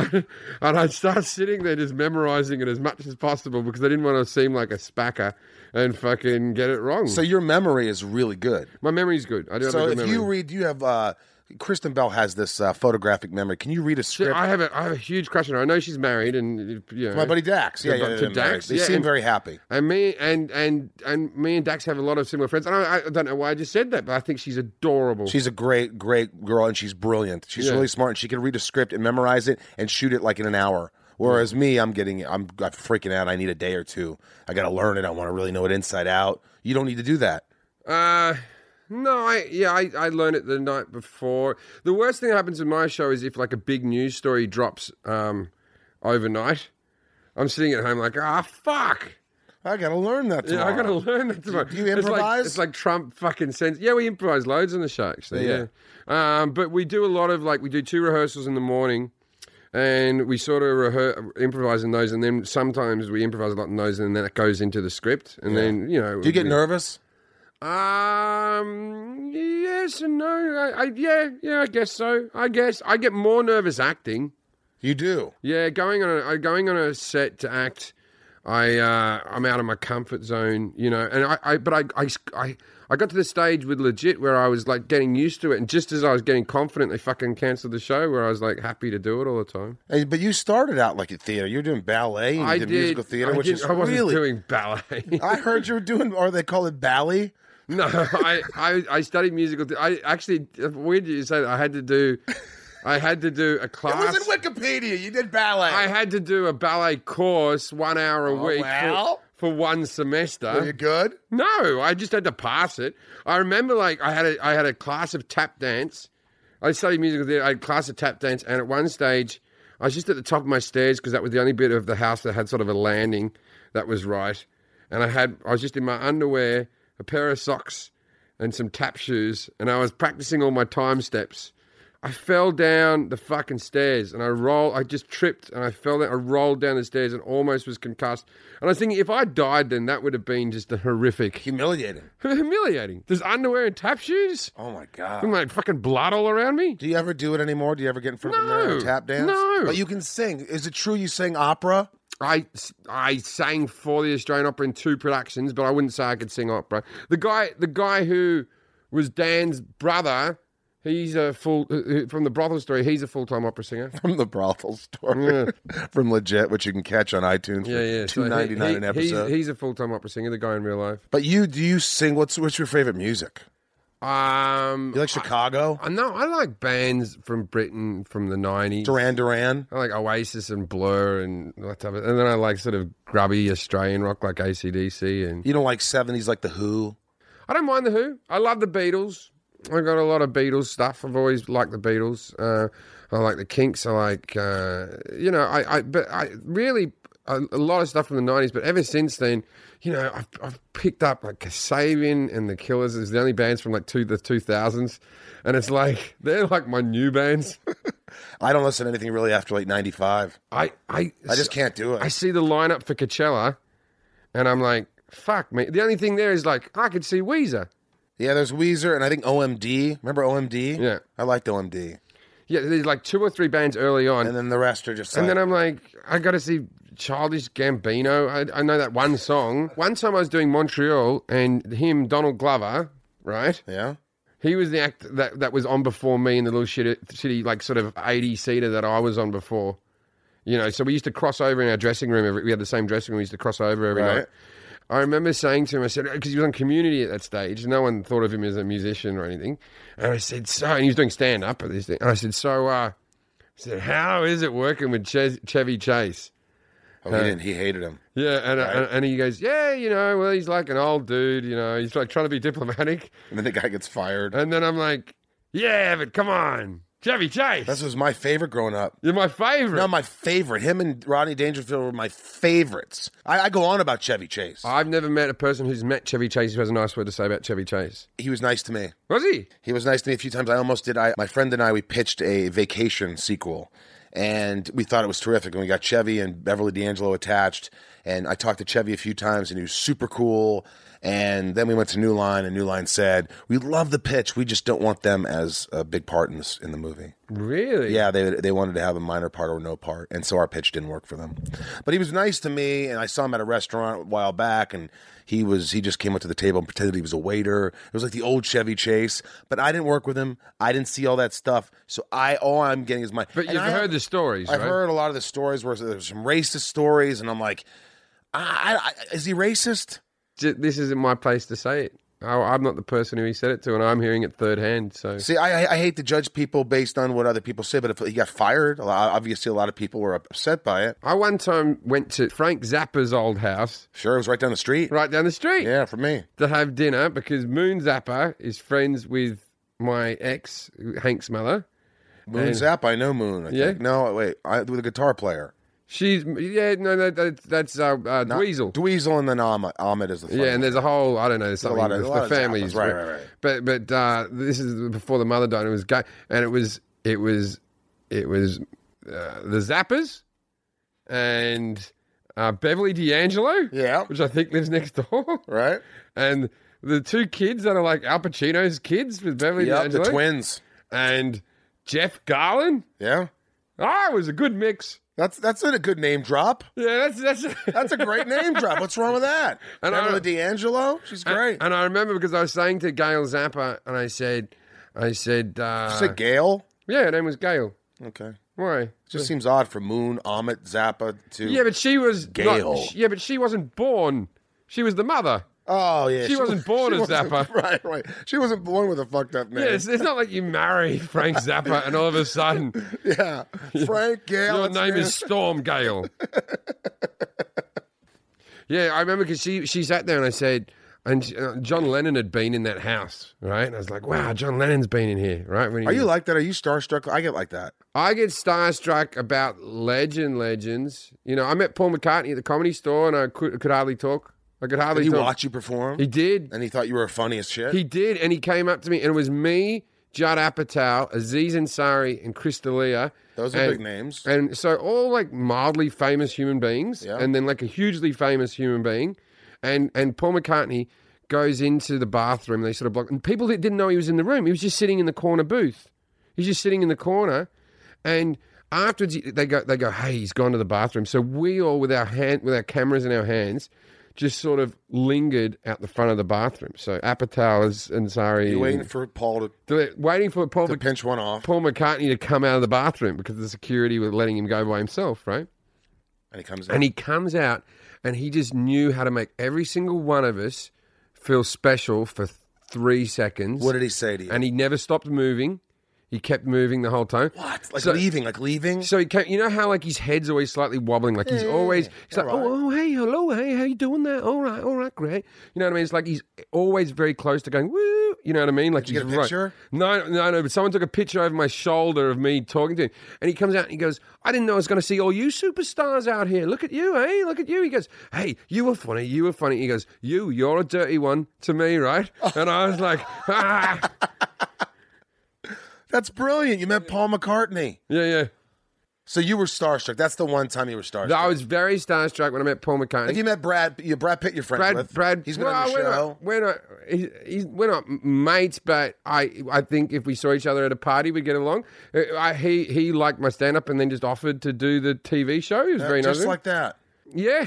I'd start sitting there just memorizing it as much as possible because I didn't want to seem like a spacker and fucking get it wrong. So your memory is really good. My memory's good. I do have a good memory. So if you read, you have Kristen Bell has this photographic memory. Can you read a script? I have a huge crush on her. I know she's married, and my buddy Dax. Yeah, Dax. They seem very happy. And me and Dax have a lot of similar friends. And I don't know why I just said that, but I think she's adorable. She's a great girl, and she's brilliant. She's really smart, and she can read a script and memorize it and shoot it in an hour. Whereas me, I'm freaking out. I need a day or two. I got to learn it. I want to really know it inside out. You don't need to do that. No, I learned it the night before. The worst thing that happens in my show is if a big news story drops overnight. I'm sitting at home fuck. I got to learn that tomorrow. Yeah, I got to learn that tomorrow. Do you improvise? It's like Trump fucking sends... Yeah, we improvise loads on the show, actually. Yeah. But we do a lot of, we do 2 rehearsals in the morning. And we sort of improvise in those, and then sometimes we improvise a lot in those, and then it goes into the script. And then, Do you get nervous? Yes and no. I guess so. I guess I get more nervous acting. You do? Yeah, going on a set to act. I'm out of my comfort zone, and I got to the stage with Legit where I was getting used to it, and just as I was getting confident, they fucking cancelled the show where I was happy to do it all the time. Hey, but you started out like a theater. You were doing ballet and you did musical theater, I wasn't doing ballet. I heard you were doing, or they call it ballet. No, I studied musical theater. I actually, weird you say that, I had to do I had to do a class. It was in Wikipedia. You did ballet. I had to do a ballet course 1 hour a week for 1 semester. Were you good? No, I just had to pass it. I remember, like, I had a class of tap dance. I studied music there. I had a class of tap dance, and at one stage, I was just at the top of my stairs because that was the only bit of the house that had sort of a landing that was right. And I was just in my underwear, a pair of socks, and some tap shoes, and I was practicing all my time steps. I fell down the fucking stairs, and I just tripped, and I fell down. I rolled down the stairs and almost was concussed. And I was thinking, if I died then, that would have been just a horrific... Humiliating. There's underwear and tap shoes? Oh, my God. And like fucking blood all around me? Do you ever do it anymore? Do you ever get in front of a mirror and tap dance? No. But you can sing. Is it true you sing opera? I sang for the Australian Opera in 2 productions, but I wouldn't say I could sing opera. The guy who was Dan's brother... He's from the Brothel Story. He's a full-time opera singer. From the Brothel Story, from Legit, which you can catch on iTunes. Yeah. $2.99 an episode. He's a full-time opera singer. The guy in real life. But do you sing? What's your favorite music? You like Chicago? No, I like bands from Britain from the 90s. Duran Duran. I like Oasis and Blur and that type of. And then I like sort of grubby Australian rock like AC/DC. And you don't like 70s like the Who? I don't mind the Who. I love the Beatles. I got a lot of Beatles stuff. I've always liked the Beatles. I like the Kinks. I like, but I really a lot of stuff from the 90s. But ever since then, I've picked up like Kasabian and the Killers. Is the only bands from like the 2000s, and it's like they're like my new bands. I don't listen to anything really after like 95. I just can't do it. I see the lineup for Coachella, and I'm like, fuck me. The only thing there is like I could see Weezer. Yeah, there's Weezer, and I think OMD. Remember OMD? Yeah. I liked OMD. Yeah, there's like 2 or 3 bands early on. And then the rest are just And then I'm like, I got to see Childish Gambino. I know that one song. One time I was doing Montreal, and Donald Glover, right? Yeah. He was the act that was on before me in the little shitty like sort of 80-seater that I was on before. So we used to cross over in our dressing room. We had the same dressing room. We used to cross over every night. I remember saying to him, I said, because he was on Community at that stage, no one thought of him as a musician or anything. And I said, and he was doing stand-up at this thing. And I said, how is it working with Chevy Chase? Oh, he hated him. Yeah, and he goes, well, he's like an old dude, he's like trying to be diplomatic. And then the guy gets fired. And then I'm like, yeah, but come on. Chevy Chase. This was my favorite growing up. You're my favorite. No, my favorite. Him and Rodney Dangerfield were my favorites. I go on about Chevy Chase. I've never met a person who's met Chevy Chase who has a nice word to say about Chevy Chase. He was nice to me. Was he? He was nice to me a few times. I almost did. My friend and I, we pitched a Vacation sequel. And we thought it was terrific. And we got Chevy and Beverly D'Angelo attached. And I talked to Chevy a few times, and he was super cool. And then we went to New Line, and New Line said, we love the pitch. We just don't want them as a big part in the movie. Really? Yeah, they wanted to have a minor part or no part. And so our pitch didn't work for them. But he was nice to me, and I saw him at a restaurant a while back, and he just came up to the table and pretended he was a waiter. It was like the old Chevy Chase. But I didn't work with him. I didn't see all that stuff. So all I'm getting is my... But you've heard the stories, right? I've heard a lot of the stories where there's some racist stories, and I'm like, is he racist? This isn't my place to say it. I'm not the person who he said it to, and I'm hearing it third hand. So see, I hate to judge people based on what other people say, but if he got fired, obviously a lot of people were upset by it. I one time went to Frank Zappa's old house. Sure, it was right down the street. Right down the street. Yeah, for me. To have dinner because Moon Zappa is friends with my ex, Hank Smeller. Moon Zappa, I know Moon. I think. No, wait, with a guitar player. That's Dweezil. Dweezil and then Ahmed is the fun. Yeah, and there's a whole, I don't know, there's something, the families. Right. But this is before the mother died, and it was gay, and it was the Zappas and Beverly D'Angelo, which I think lives next door. Right. And the 2 kids that are like Al Pacino's kids with Beverly D'Angelo. The twins. And Jeff Garlin. Yeah. It was a good mix. That's a good name drop. Yeah, that's a great name drop. What's wrong with that? And Beverly D'Angelo, she's great. And I remember because I was saying to Gail Zappa, and I said, you said Gail? Yeah, her name was Gail. Okay. Why? It just seems odd for Moon, Ahmet, Zappa to Yeah, but she was Gail. But she wasn't born. She was the mother. Oh, yeah. She wasn't born as Zappa. Right. She wasn't born with a fucked up name. Yeah, it's not like you marry Frank Zappa and all of a sudden... Yeah. Frank Gale. Your name is Storm Gale. Yeah, I remember because she sat there and I said... And John Lennon had been in that house, right? And I was like, wow, John Lennon's been in here, right? Are you like that? Are you starstruck? I get like that. I get starstruck about legends. You know, I met Paul McCartney at the Comedy Store and I could hardly talk. Did he watch you perform? He did. And he thought you were funny as shit? He did, and he came up to me, and it was me, Judd Apatow, Aziz Ansari, and Chris D'Elia. Those are big names. And so all like mildly famous human beings, and then like a hugely famous human being. And Paul McCartney goes into the bathroom, and they sort of block. And people didn't know he was in the room. He was just sitting in the corner booth. He's just sitting in the corner. And afterwards, they go, hey, he's gone to the bathroom. So we all, with our cameras in our hands, just sort of lingered out the front of the bathroom. So Apatow, Ansari... You're waiting for Paul to pinch one off. Paul McCartney to come out of the bathroom because the security were letting him go by himself, right? And he comes out. And he just knew how to make every single one of us feel special for 3 seconds. What did he say to you? And he never stopped moving. He kept moving the whole time. What? Like leaving? So he came, you know how like his head's always slightly wobbling, like he's always like, right. oh, hey, hello, hey, how you doing there? All right, great. You know what I mean? It's like he's always very close to going, woo. You know what I mean? Like, did you get a picture? Right. No. But someone took a picture over my shoulder of me talking to him, and he comes out and he goes, I didn't know I was going to see all you superstars out here. Look at you, hey, look at you. He goes, hey, you were funny. He goes, you're a dirty one to me, right? And I was like, ah. That's brilliant. You met Paul McCartney. Yeah. So you were starstruck. That's the one time you were starstruck. I was very starstruck when I met Paul McCartney. Have you met Brad Pitt, your friend with? Brad, he's been on the show. We're not mates, but I think if we saw each other at a party, we'd get along. He liked my stand-up and then just offered to do the TV show. He was very nice. Just like that. Yeah.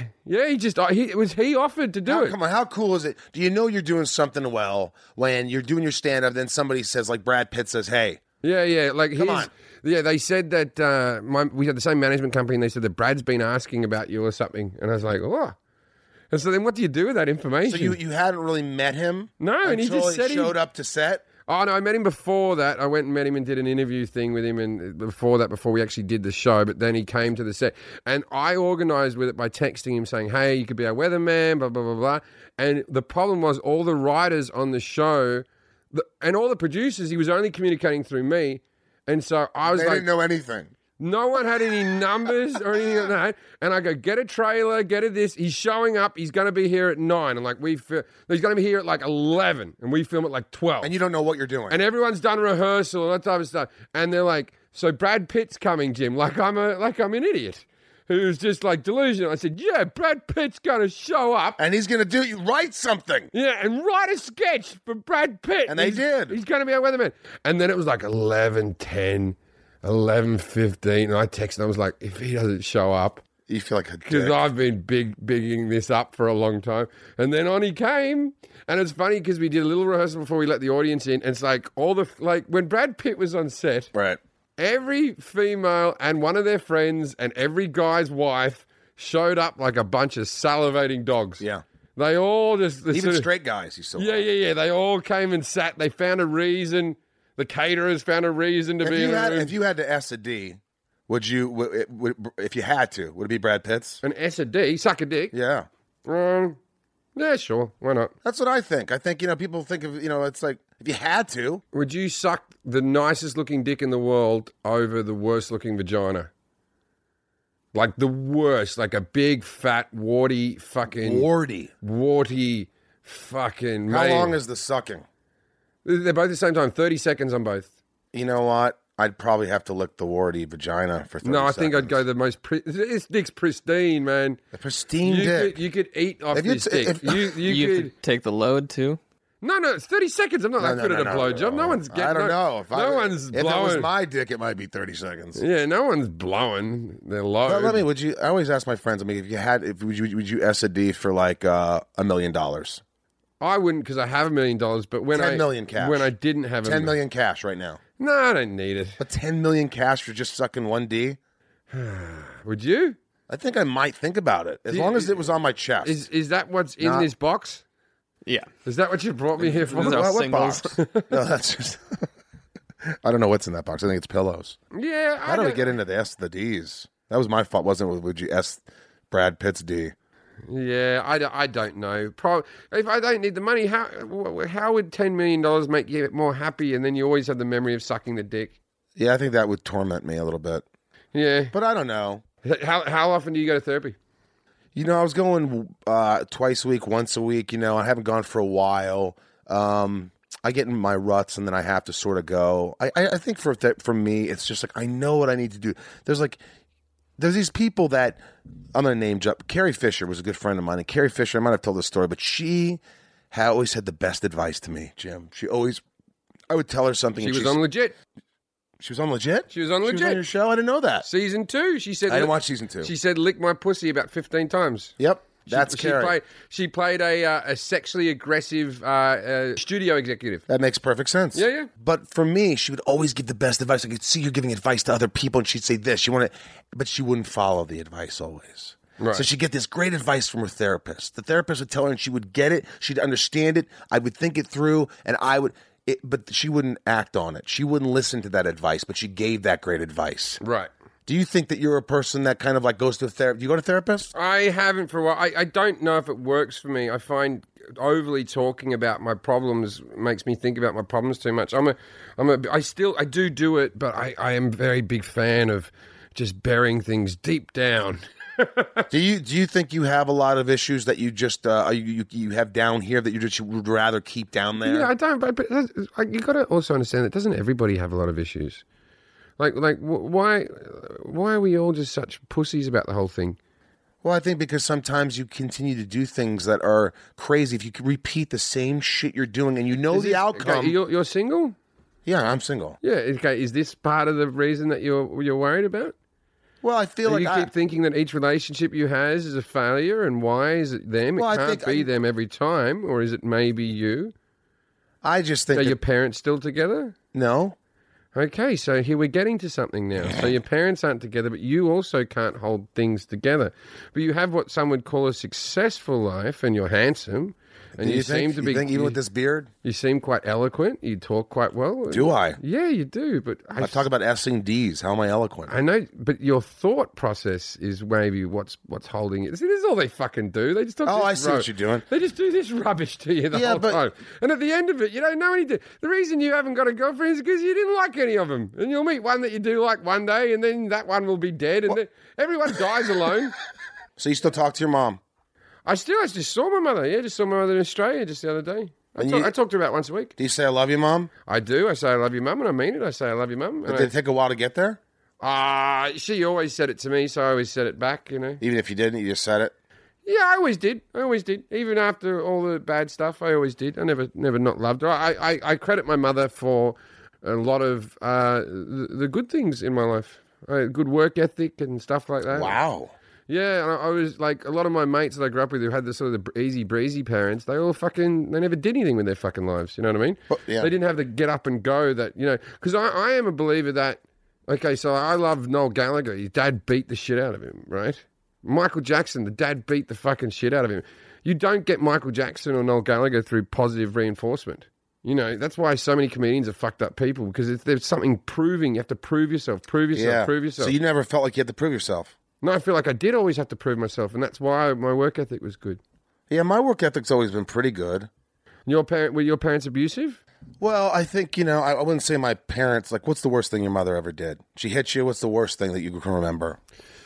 He offered to do it. Come on, how cool is it? Do you know you're doing something well when you're doing your stand-up, then somebody says, like Brad Pitt says, hey. Yeah. Like, come on. Yeah, they said that we had the same management company, and they said that Brad's been asking about you or something. And I was like, oh. And so then what do you do with that information? So you hadn't really met him? No, and he just said he showed up to set? Oh, no, I met him before that. I went and met him and did an interview thing with him and before we actually did the show. But then he came to the set. And I organised with it by texting him saying, hey, you could be our weatherman, blah, blah, blah, blah. And the problem was all the writers on the show and all the producers, he was only communicating through me. And so I was they didn't know anything. No one had any numbers or anything like that. And I go, get a trailer, get this. He's showing up. He's going to be here at 9. And like he's going to be here at like 11. And we film at like 12. And you don't know what you're doing. And everyone's done rehearsal and that type of stuff. And they're like, so Brad Pitt's coming, Jim. Like I'm an idiot who's just like delusional. I said, yeah, Brad Pitt's going to show up. And he's going to write something. Yeah, and write a sketch for Brad Pitt. And they did. He's going to be our weatherman. And then it was like 11:10, 11:15. And I texted him. I was like, if he doesn't show up. You feel like a dick. Because I've been bigging this up for a long time. And then on he came. And it's funny because we did a little rehearsal before we let the audience in. And it's like when Brad Pitt was on set. Right. Every female and one of their friends and every guy's wife showed up like a bunch of salivating dogs. Yeah. They all just... Even straight guys, you saw. Yeah. They all came and sat. They found a reason. The caterers found a reason to be in the room. If you had to S a D, would you, if you had to, would it be Brad Pitt's? An S a D? Suck a dick? Yeah. Yeah, sure. Why not? That's what I think. I think, people think of, it's like, if you had to. Would you suck the nicest looking dick in the world over the worst looking vagina? Like the worst, like a big, fat, warty fucking... Warty fucking... How long is the sucking? They're both at the same time, 30 seconds on both. You know what? I'd probably have to lick the warty vagina for 30 seconds. No, I think I'd go the most... This dick's pristine, man. A pristine dick. You could eat off this dick. You could take the load, too? No, it's 30 seconds. I'm not that good at a blowjob. No one's getting... I don't know. If blowing. It was my dick, it might be 30 seconds. Yeah, no one's blowing their load. Well, I always ask my friends, would you S a D for like $1 million? I wouldn't because I have $1 million, but when 10 million cash. When I didn't have 10 million cash right now. No, I don't need it. But 10 million cash for just sucking one D? Would you? I think I might think about it, as long as it was on my chest. Is that what's in this box? Yeah. Is that what you brought me here for? What box? No, that's just... I don't know what's in that box. I think it's pillows. Yeah. How do we get into the D's? That was my fault, wasn't it? Would you S Brad Pitt's D? Yeah, I don't know. If I don't need the money, how would $10 million make you more happy and then you always have the memory of sucking the dick? Yeah, I think that would torment me a little bit. Yeah. But I don't know. How often do you go to therapy? You know, I was going twice a week, once a week. You know, I haven't gone for a while. I get in my ruts and then I have to sort of go. I think for me, it's just like I know what I need to do. There's these people that I'm going to name drop. Carrie Fisher was a good friend of mine. And Carrie Fisher, I might have told this story, but she always had the best advice to me, Jim. I would tell her something. She was on Legit. She was on Legit? She was on Legit. She was on your show? I didn't know that. Season 2. She said. I didn't watch season 2. She said, lick my pussy about 15 times. Yep. That's Carrie. She played a sexually aggressive studio executive. That makes perfect sense. Yeah. But for me, she would always give the best advice. I could see her giving advice to other people, and she'd say this. But she wouldn't follow the advice always. Right. So she'd get this great advice from her therapist. The therapist would tell her, and she would get it. She'd understand it. I would think it through, and but she wouldn't act on it. She wouldn't listen to that advice, but she gave that great advice. Right. Do you think that you're a person that kind of like goes to a therapist? Do you go to a therapist? I haven't for a while. I don't know if it works for me. I find overly talking about my problems makes me think about my problems too much. I do it, but I am a very big fan of just burying things deep down. Do you think you have a lot of issues that you just you have down here that you would rather keep down there? Yeah, I don't. But you got to also understand that doesn't everybody have a lot of issues? Like, why are we all just such pussies about the whole thing? Well, I think because sometimes you continue to do things that are crazy. If you can repeat the same shit you're doing and you know the outcome. Okay, you're single? Yeah, I'm single. Yeah. Okay. Is this part of the reason that you're worried about? Well, I feel you keep thinking that each relationship you has is a failure, and why is it them? Well, it can't be them every time, or is it maybe you? I just think. Are your parents still together? No. Okay, so here we're getting to something now. So your parents aren't together, but you also can't hold things together. But you have what some would call a successful life, and you're handsome. And you seem to be. You think even with this beard? You seem quite eloquent. You talk quite well. Do I? Yeah, you do. But I talk about S-ing D's. How am I eloquent? I know, but your thought process is maybe what's holding it. See, this is all they fucking do. They just talk. I see what you're doing. They just do this rubbish to you the whole time. And at the end of it, you don't know anything. The reason you haven't got a girlfriend is because you didn't like any of them. And you'll meet one that you do like one day, and then that one will be dead, and then everyone dies alone. So you still talk to your mom? I just saw my mother. Yeah, just saw my mother in Australia just the other day. I talk to her about once a week. Do you say I love you, Mom? I do. I say I love you, Mum, and I mean it. I say I love you, Mum. But did it take a while to get there? She always said it to me, so I always said it back, you know. Even if you didn't, you just said it? Yeah, I always did. Even after all the bad stuff, I always did. I never not loved her. I credit my mother for a lot of the good things in my life. Good work ethic and stuff like that. Wow. Yeah, and I was like, a lot of my mates that I grew up with who had the sort of the easy breezy parents, they never did anything with their fucking lives. You know what I mean? Well, yeah. They didn't have the get up and go that, you know, because I am a believer that, okay, so I love Noel Gallagher. His dad beat the shit out of him, right? Michael Jackson, the dad beat the fucking shit out of him. You don't get Michael Jackson or Noel Gallagher through positive reinforcement. You know, that's why so many comedians are fucked up people, because if there's something proving, you have to prove yourself. Prove yourself. So you never felt like you had to prove yourself? No, I feel like I did always have to prove myself, and that's why my work ethic was good. Yeah, my work ethic's always been pretty good. Were your parents abusive? Well, I think, you know, I wouldn't say my parents, like, what's the worst thing your mother ever did? She hit you? What's the worst thing that you can remember?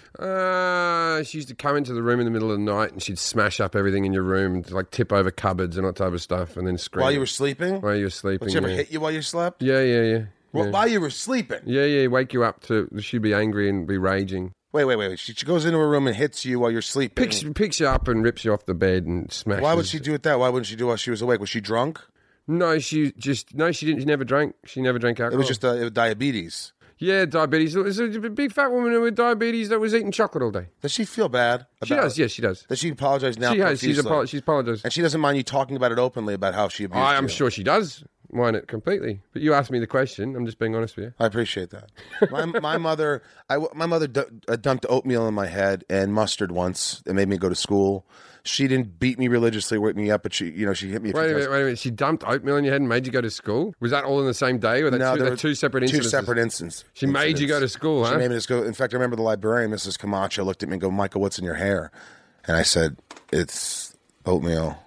She used to come into the room in the middle of the night, and she'd smash up everything in your room, and like tip over cupboards and all type of stuff, and then scream. While you were sleeping? While you were sleeping, Did she ever hit you while you slept? Yeah. Well, while you were sleeping? Yeah, wake you up she'd be angry and be raging. Wait. She goes into her room and hits you while you're sleeping. Picks you up and rips you off the bed and smashes. Why would she do it that? Why wouldn't she do it while she was awake? Was she drunk? No, she didn't. She never drank. She never drank alcohol. It was just diabetes. Yeah, diabetes. It was a big fat woman with diabetes that was eating chocolate all day. Does she feel bad? She does. Yes, she does. Does she apologize now? She has. She's apologized. And she doesn't mind you talking about it openly about how she abused you. I'm sure she does. mind it completely. But you asked me the question. I'm just being honest with you. I appreciate that. My mother dumped oatmeal in my head and mustard once. It made me go to school. She didn't beat me religiously, wake me up, but she hit me. Wait a minute. She dumped oatmeal in your head and made you go to school? Was that all in the same day, or there were two separate incidents? Two separate instances. She made you go to school, huh? She made me go. In fact, I remember the librarian, Mrs. Camacho, looked at me and go, "Michael, what's in your hair?" And I said, "It's oatmeal."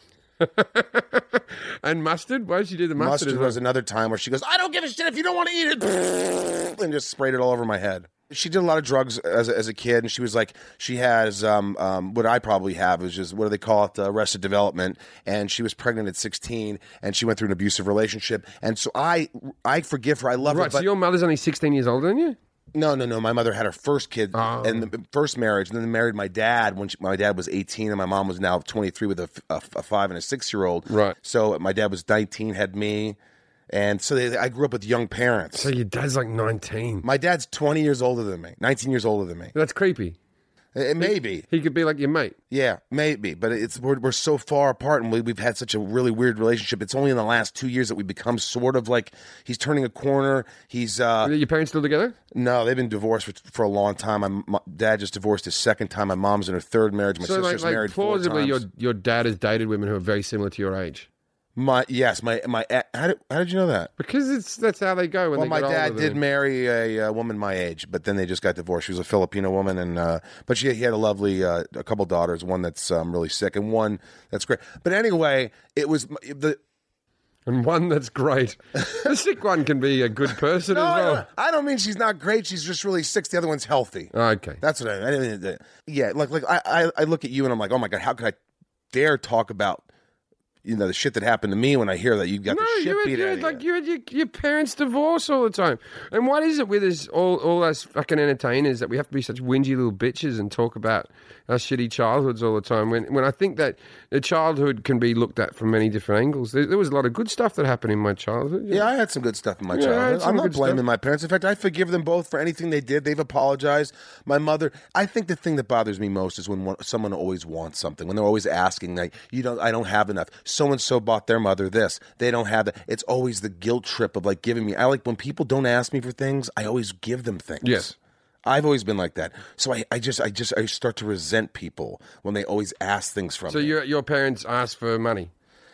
And mustard? Why did she do the mustard? Mustard was another time where she goes, "I don't give a shit if you don't want to eat it," and just sprayed it all over my head. She did a lot of drugs as a kid, and she was like, she has what I probably have is just, what do they call it, arrested development, and she was pregnant at 16, and she went through an abusive relationship, and so I forgive her, I love her. Right, so your mother's only 16 years older than you? No. My mother had her first kid and the first marriage, and then married my dad when my dad was 18, and my mom was now 23 with a 5 and a 6-year-old. Right. So my dad was 19, had me. And so I grew up with young parents. So your dad's like 19. My dad's 20 years older than me, 19 years older than me. That's creepy. It may be. He could be like your mate. Yeah, maybe. But we're so far apart, and we've had such a really weird relationship. It's only in the last 2 years that we've become sort of like, he's turning a corner. He's Are your parents still together? No, they've been divorced for a long time. My dad just divorced his second time. My mom's in her third marriage. My sister's married 4 times. Plausibly, your dad has dated women who are very similar to your age. How did you know that? Because that's how they go. My dad did marry a woman my age, but then they just got divorced. She was a Filipino woman, but he had a lovely a couple daughters. One that's really sick, and one that's great. But anyway, it was and one that's great. The sick one can be a good person as well. I don't mean she's not great. She's just really sick. The other one's healthy. Okay, that's what I mean. Yeah, like I look at you and I'm like, oh my God, how could I dare talk about the shit that happened to me when I hear that you got the shit beat out of you. You had your parents divorce all the time. And what is it with us, all us fucking entertainers, that we have to be such whingy little bitches and talk about our shitty childhoods all the time? When I think that a childhood can be looked at from many different angles. There was a lot of good stuff that happened in my childhood. Yeah, I had some good stuff in my childhood. I'm not blaming my parents. In fact, I forgive them both for anything they did. They've apologized. My mother, I think the thing that bothers me most is when someone always wants something, when they're always asking, like, I don't have enough. So-and-so bought their mother this. They don't have that. It's always the guilt trip of like giving me. I like when people don't ask me for things, I always give them things. Yes. I've always been like that. So I start to resent people when they always ask things from me. So your parents asked for money?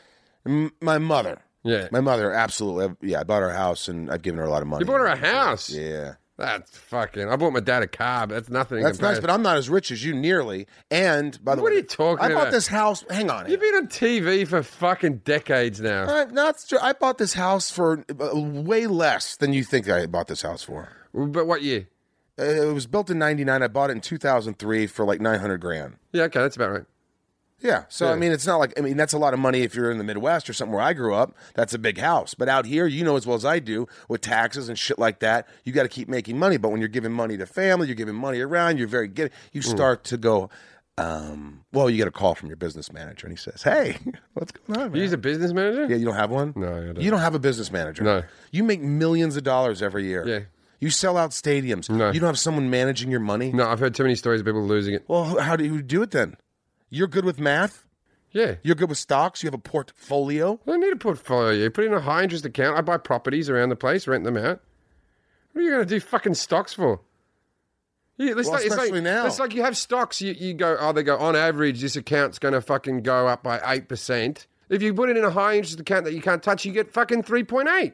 My mother. Yeah. My mother, absolutely. Yeah, I bought her a house and I've given her a lot of money. You bought her a house? Yeah. That's fucking... I bought my dad a car, but that's nothing. That's nice, but I'm not as rich as you nearly. And, by the way... What are you talking about? I bought this house... Hang on. You've been on TV for fucking decades now. That's true. I bought this house for way less than you think I bought this house for. But what year? It was built in 99. I bought it in 2003 for like $900,000. Yeah, okay, that's about right. Yeah, so yeah. I mean, it's not like, that's a lot of money if you're in the Midwest or something where I grew up. That's a big house. But out here, you know as well as I do, with taxes and shit like that, you got to keep making money. But when you're giving money to family, you're giving money around, you're very good. You start to go, well, you get a call from your business manager, and he says, hey, what's going on, man? He's a business manager? Yeah, you don't have one? No, I don't. You don't have a business manager? No. You make millions of dollars every year. Yeah. You sell out stadiums. No. You don't have someone managing your money? No, I've heard too many stories of people losing it. Well, how do you do it then? You're good with math? Yeah. You're good with stocks? You have a portfolio? I don't need a portfolio. You put in a high interest account. I buy properties around the place, rent them out. What are you going to do fucking stocks for? Yeah, especially now. It's like you have stocks. You go, they go, on average, this account's going to fucking go up by 8%. If you put it in a high interest account that you can't touch, you get fucking 3.8.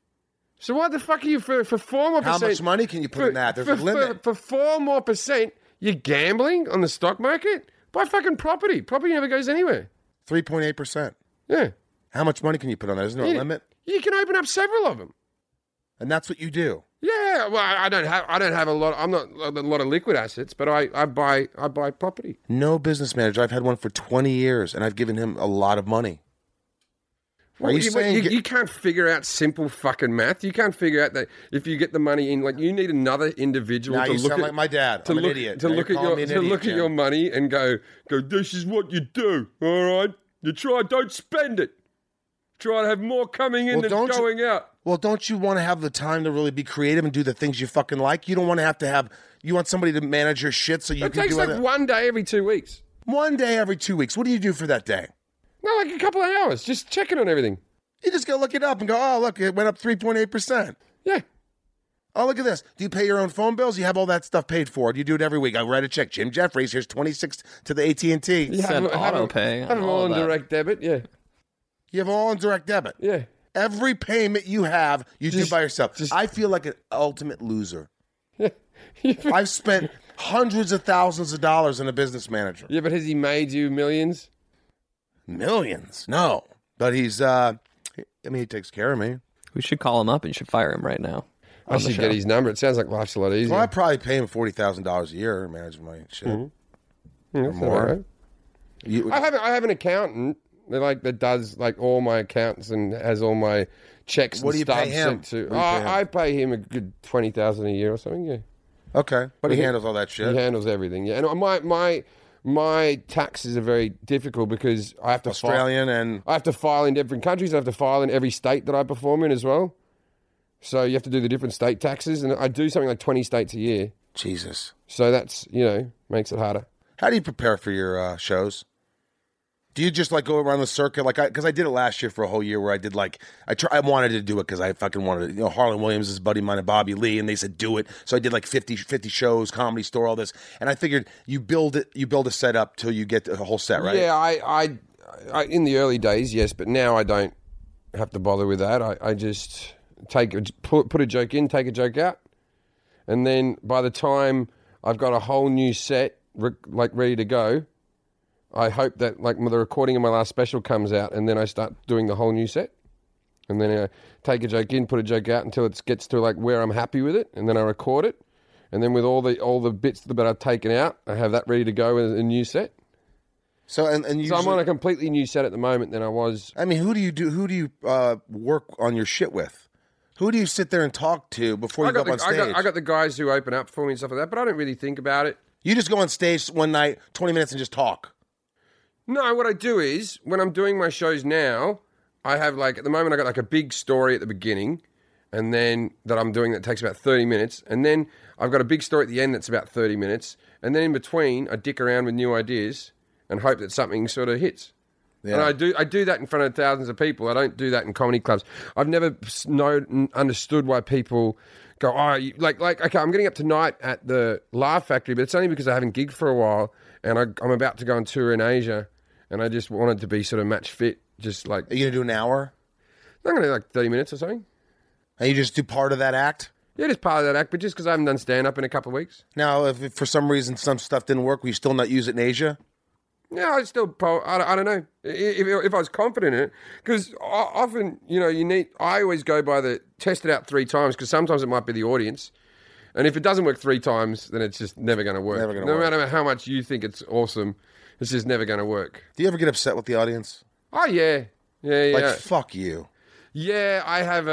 So what the fuck are you for 4 more percent? How much money can you put in that? There's a limit. For 4 more percent, you're gambling on the stock market? Buy fucking property. Property never goes anywhere. 3.8%. Yeah. How much money can you put on that? Isn't there a limit? You can open up several of them. And that's what you do. Yeah. Well, I don't have a lot. I'm not a lot of liquid assets, but I buy property. No business manager. I've had one for 20 years, and I've given him a lot of money. Are you saying you can't figure out simple fucking math? You can't figure out that if you get the money in, like you need another individual to look sound like my dad. I'm an idiot. To look at your money and go. This is what you do. All right, don't spend it. Try to have more coming in than going out. Well, don't you want to have the time to really be creative and do the things you fucking like? You don't want to have. You want somebody to manage your shit so you can do it. It takes like one day every 2 weeks. 1 day every 2 weeks. What do you do for that day? No, like a couple of hours, just checking on everything. You just go look it up and go, oh, look, it went up 3.8%. Yeah. Oh, look at this. Do you pay your own phone bills? You have all that stuff paid for. Do you do it every week? I write a check. Jim Jeffries, here's 26 to the AT&T. You said auto pay. Have them all on direct debit, yeah. You have all on direct debit. Yeah. Every payment you have, you do by yourself. I feel like an ultimate loser. I've spent hundreds of thousands of dollars on a business manager. Yeah, but has he made you millions? Millions? No. But he's, he takes care of me. We should call him up and you should fire him right now. I should get his number. It sounds like life's a lot easier. Well, I probably pay him $40,000 a year managing my shit. Mm-hmm. Or more. Right. I have an accountant that does like all my accounts and has all my checks and stuff sent to. I pay him a good $20,000 a year or something. Yeah. Okay, but he handles all that shit. He handles everything. Yeah, and my taxes are very difficult because I have to I have to file in different countries. I have to file in every state that I perform in as well. So you have to do the different state taxes, and I do something like 20 states a year. Jesus. So that's makes it harder. How do you prepare for your shows? Do you just go around the circuit because I did it last year for a whole year where I did I wanted to do it because I fucking wanted it. Harlan Williams is a buddy of mine and Bobby Lee, and they said do it. So I did 50 shows, Comedy Store, all this, and I figured you build a set up till you get a whole set, right? Yeah, I in the early days, yes, but now I don't have to bother with that. I just put a joke in, take a joke out, and then by the time I've got a whole new set ready to go, I hope that the recording of my last special comes out, and then I start doing the whole new set, and then I take a joke in, put a joke out until it gets to where I'm happy with it, and then I record it, and then with all the bits that I've taken out, I have that ready to go with a new set. So usually, I'm on a completely new set at the moment than I was. I mean, who do you work on your shit with? Who do you sit there and talk to before you go up on stage? I got the guys who open up for me and stuff like that, but I don't really think about it. You just go on stage one night, 20 minutes, and just talk. No, what I do is, when I'm doing my shows now, I have at the moment I got a big story at the beginning, and then that I'm doing that takes about 30 minutes, and then I've got a big story at the end that's about 30 minutes, and then in between I dick around with new ideas and hope that something sort of hits. Yeah. And I do that in front of thousands of people. I don't do that in comedy clubs. I've never understood why people go, okay, I'm getting up tonight at the Laugh Factory, but it's only because I haven't gigged for a while, and I'm about to go on tour in Asia. And I just wanted to be sort of match fit, Are you going to do an hour? I'm going to do 30 minutes or something. And you just do part of that act? Yeah, just part of that act, but just because I haven't done stand-up in a couple of weeks. Now, if for some reason some stuff didn't work, will you still not use it in Asia? Yeah, I don't know. If I was confident in it, because often, I always go by test it out 3 times, because sometimes it might be the audience. And if it doesn't work 3 times, then it's just never going to work. No matter how much you think it's awesome, it's just never going to work. Do you ever get upset with the audience? Oh, yeah. Yeah. Fuck you. Yeah,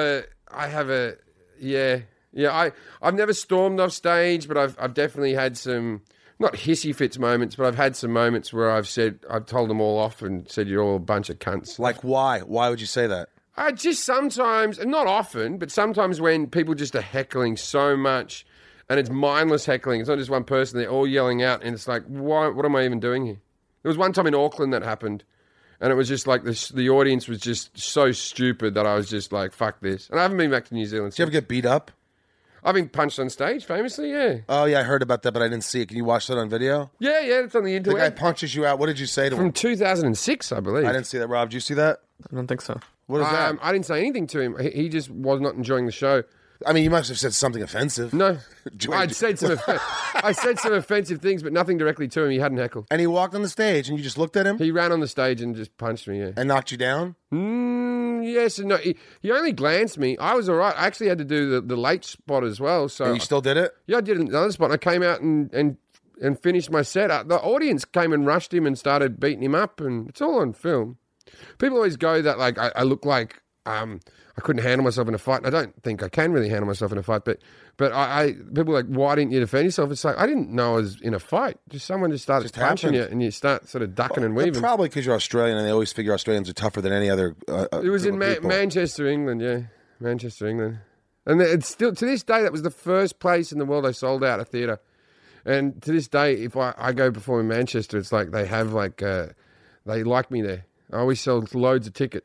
I've never stormed off stage, but I've definitely had some, not hissy fits moments, but I've had some moments where I've told them all off and said you're all a bunch of cunts. Why? Why would you say that? Just sometimes, and not often, but sometimes when people just are heckling so much, and it's mindless heckling. It's not just one person, they're all yelling out, and it's like, what am I even doing here? There was one time in Auckland that happened, and it was just the audience was just so stupid that I was just like, fuck this. And I haven't been back to New Zealand since. Did you ever get beat up? I've been punched on stage, famously, yeah. Oh, yeah, I heard about that, but I didn't see it. Can you watch that on video? Yeah, it's on the internet. The guy punches you out. What did you say to him? From 2006, I believe. I didn't see that. Rob, did you see that? I don't think so. What is that? I didn't say anything to him. He just was not enjoying the show. I mean, you must have said something offensive. No. I said some offensive things, but nothing directly to him. He hadn't heckled. And he walked on the stage and you just looked at him? He ran on the stage and just punched me, yeah. And knocked you down? Yes and no. He only glanced me. I was all right. I actually had to do the late spot as well. So and you still did it? Yeah, I did another spot. I came out and finished my set. The audience came and rushed him and started beating him up, and it's all on film. People always go that I look like I couldn't handle myself in a fight. I don't think I can really handle myself in a fight, but people are like, why didn't you defend yourself? It's like, I didn't know I was in a fight. Someone just started punching you, and you start sort of ducking and weaving. Probably because you're Australian, and they always figure Australians are tougher than any other. It was in Manchester, England. Yeah, Manchester, England, and it's still to this day that was the first place in the world I sold out a theatre. And to this day, if I go perform in Manchester, it's like they have they like me there. I always sell loads of tickets.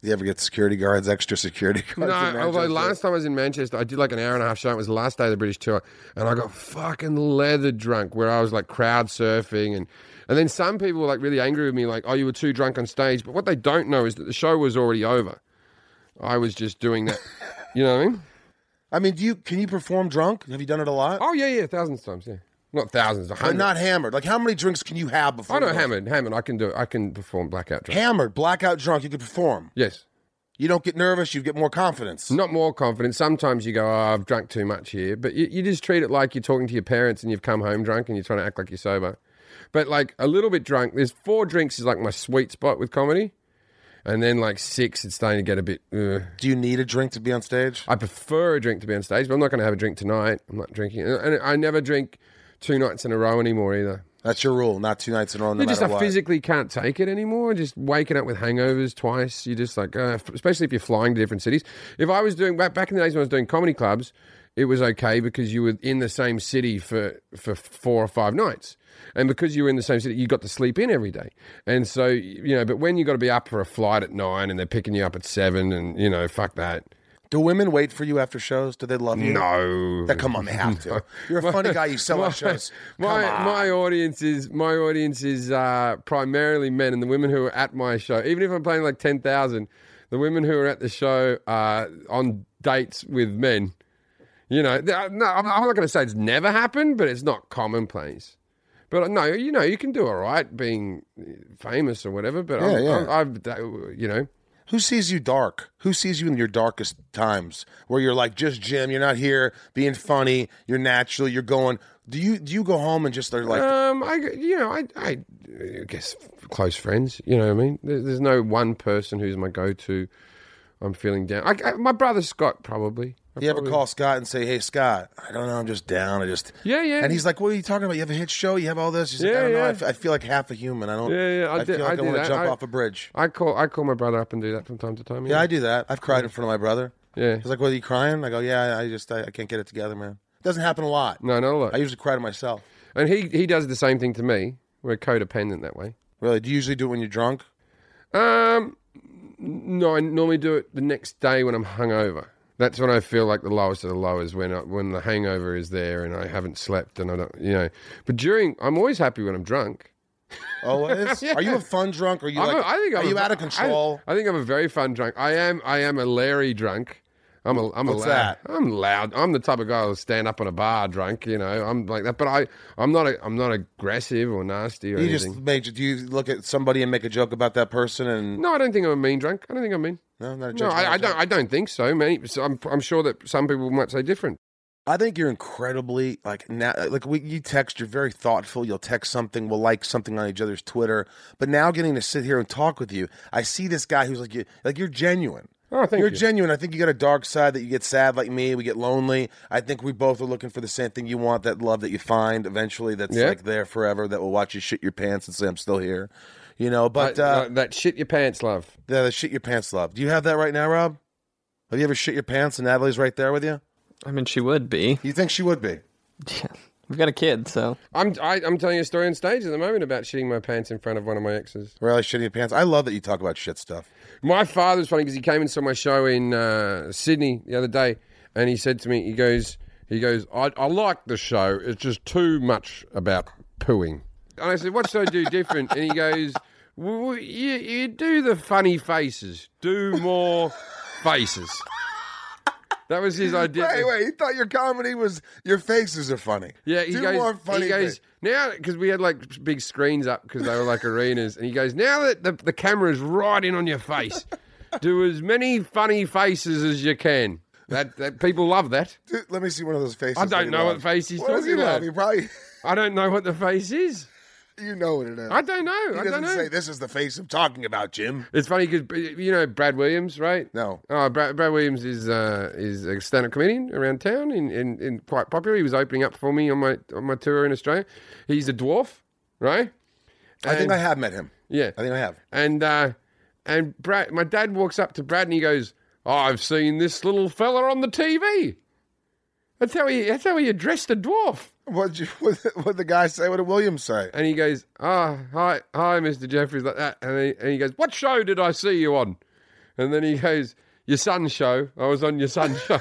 Do you ever get security guards, extra security guards? No, although last time I was in Manchester, I did like an hour-and-a-half show. It was the last day of the British tour, and I got fucking leather drunk where I was like crowd surfing, and then some people were like really angry with me, like, oh, you were too drunk on stage. But what they don't know is that the show was already over. I was just doing that. You know what I mean? I mean, can you perform drunk? Have you done it a lot? Oh, yeah, thousands of times, yeah. Not thousands, 100. But not hammered. Like, how many drinks can you have before? Oh, no, hammered. I can do it. I can perform blackout drunk. Hammered, blackout drunk, you can perform? Yes. You don't get nervous, you get more confidence. Not more confidence. Sometimes you go, oh, I've drunk too much here. But you just treat it like you're talking to your parents and you've come home drunk and you're trying to act like you're sober. But, like, a little bit drunk, there's 4 drinks is like my sweet spot with comedy. And then, like, 6, it's starting to get a bit... Do you need a drink to be on stage? I prefer a drink to be on stage, but I'm not going to have a drink tonight. I'm not drinking. And I never drink 2 nights in a row anymore either. That's your rule, not 2 nights in a row, no matter what. I physically can't take it anymore. Just waking up with hangovers twice, you just like, especially if you're flying to different cities. If I was doing, back in the days when I was doing comedy clubs, it was okay because you were in the same city for 4 or 5 nights. And because you were in the same city, you got to sleep in every day. And so, you know, but when you got to be up for a flight at 9 and they're picking you up at 7 and, you know, fuck that. Do women wait for you after shows? Do they love you? No. Come on, they have to. You're a funny guy. You sell out shows. My audience is primarily men, and the women who are at my show, even if I'm playing like 10,000, the women who are at the show are on dates with men. You know, no, I'm not going to say it's never happened, but it's not commonplace. But no, you know, you can do all right being famous or whatever. But I've you know. Who sees you dark? Who sees you in your darkest times where you're like just Jim? You're not here being funny. You're natural. You're going. Do you go home and just are like? I guess close friends. You know what I mean? There's no one person who's my go-to. I'm feeling down. My brother Scott probably. You ever call Scott and say, "Hey Scott, I don't know, I'm just down. Yeah. And he's like, "What are you talking about? You have a hit show. You have all this." He's like, "I don't know. I feel like half a human. I don't. I feel like I want to jump off a bridge." I call my brother up and do that from time to time. Yeah, I do that. I've cried in front of my brother. Yeah. He's like, "What, are you crying?" I go, "Yeah, I can't get it together, man." It doesn't happen a lot. No, not a lot. I usually cry to myself. And he does the same thing to me. We're codependent that way. Really? Do you usually do it when you're drunk? No, I normally do it the next day when I'm hungover. That's when I feel like the lowest of the low is when the hangover is there and I haven't slept and I don't, you know. But I'm always happy when I'm drunk. Always? Yeah. Are you a fun drunk? Or are you are you out of control? I think I'm a very fun drunk. I am a Larry drunk. What's that? I'm loud. I'm the type of guy who'll stand up on a bar drunk, you know. I'm like that, but I'm not aggressive or nasty or anything. Do you look at somebody and make a joke about that person and No, I don't think I'm a mean drunk. I don't think I'm mean. No, not a No, I don't think so. I'm sure that some people might say different. I think you're incredibly you text. You're very thoughtful. You'll text something. We'll like something on each other's Twitter. But now getting to sit here and talk with you, I see this guy who's you're genuine. Oh, thank you. You're genuine. I think you got a dark side that you get sad like me. We get lonely. I think we both are looking for the same thing you want. That love that you find eventually. That's like there forever. That will watch you shit your pants and say I'm still here. You know, but that shit your pants love. Yeah, the shit your pants love. Do you have that right now, Rob? Have you ever shit your pants and Natalie's right there with you? I mean, she would be. You think she would be? Yeah. We've got a kid, so. I'm telling you a story on stage at the moment about shitting my pants in front of one of my exes. Really, shitting your pants? I love that you talk about shit stuff. My father's funny because he came and saw my show in Sydney the other day, and he said to me, he goes, I like the show. It's just too much about pooing. And I said, what should I do different? And he goes, well, you do the funny faces. Do more faces. That was his idea. Wait, he thought your comedy was your faces are funny. Yeah, he goes, now, because we had like big screens up because they were like arenas, and he goes, now that the camera's right in on your face, do as many funny faces as you can. That people love that. Dude, let me see one of those faces. I don't know what face he's talking about. I don't know what the face is. You know what it is. I don't know. He doesn't say this is the face I'm talking about, Jim. It's funny because you know Brad Williams, right? No. Oh, Brad Williams is a stand-up comedian around town and quite popular. He was opening up for me on my tour in Australia. He's a dwarf, right? I think I have met him. Yeah, I think I have. And Brad, my dad walks up to Brad and he goes, "Oh, I've seen this little fella on the TV." That's how he addressed a dwarf. What'd the guy say? What did Williams say? And he goes, "Oh, hi, Mr. Jeffries," like that. And he goes, "What show did I see you on?" And then he goes, your son's show. I was on your son's show.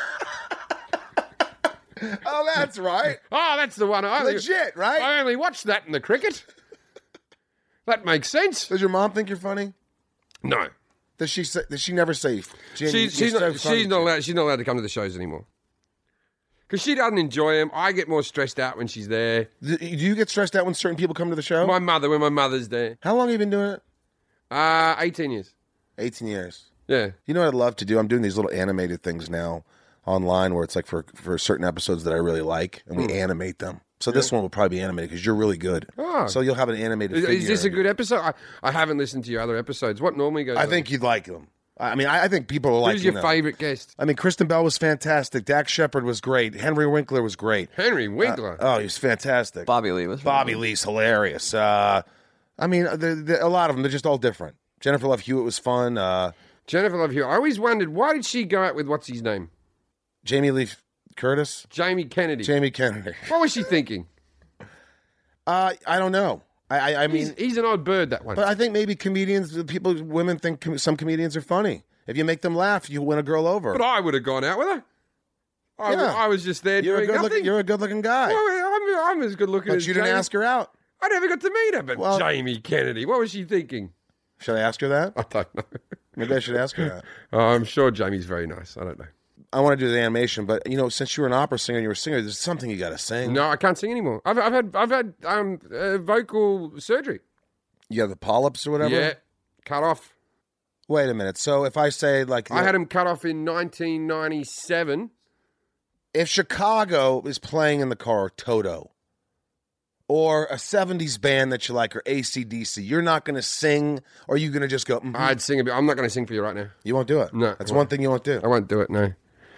Oh, that's right. Oh, that's the one. Legit, right? I only watched that in the cricket. That makes sense. Does your mom think you're funny? No. Does she never say? She's not allowed to come to the shows anymore. Because she doesn't enjoy them. I get more stressed out when she's there. Do you get stressed out when certain people come to the show? When my mother's there. How long have you been doing it? 18 years. 18 years. Yeah. You know what I'd love to do? I'm doing these little animated things now online where it's like for certain episodes that I really like, and we animate them. So this one will probably be animated because you're really good. Oh. So you'll have an animated figure. Is this a good episode? I haven't listened to your other episodes. What normally goes on? I think you'd like them. I mean, I think people will like them. Who's your favorite guest? I mean, Kristen Bell was fantastic. Dax Shepard was great. Henry Winkler was great. Henry Winkler? He was fantastic. Bobby Lee was Bobby Lee's hilarious. I mean, a lot of them, they're just all different. Jennifer Love Hewitt was fun. Jennifer Love Hewitt. I always wondered, why did she go out with, what's his name? Jamie Lee Curtis? Jamie Kennedy. Jamie Kennedy. What was she thinking? I don't know. I mean, he's an odd bird, that one. But I think maybe women think some comedians are funny. If you make them laugh, you win a girl over. But I would have gone out with her. I was just there doing nothing. You're a good-looking guy. Well, I'm as good-looking as you didn't ask her out. I never got to meet her, but Jamie Kennedy, what was she thinking? Should I ask her that? I don't know. Maybe I should ask her that. I'm sure Jamie's very nice. I don't know. I want to do the animation, but since you were an opera singer and you were a singer, there's something you got to sing. No, I can't sing anymore. I've had vocal surgery. You have the polyps or whatever. Yeah, cut off. Wait a minute. So if I say I had them cut off in 1997. If Chicago is playing in the car, Toto, or a 70s band that you like, or AC/DC, you're not going to sing, or are you going to just go, mm-hmm. I'd sing a bit. I'm not going to sing for you right now. You won't do it? No. That's one thing you won't do. I won't do it, no.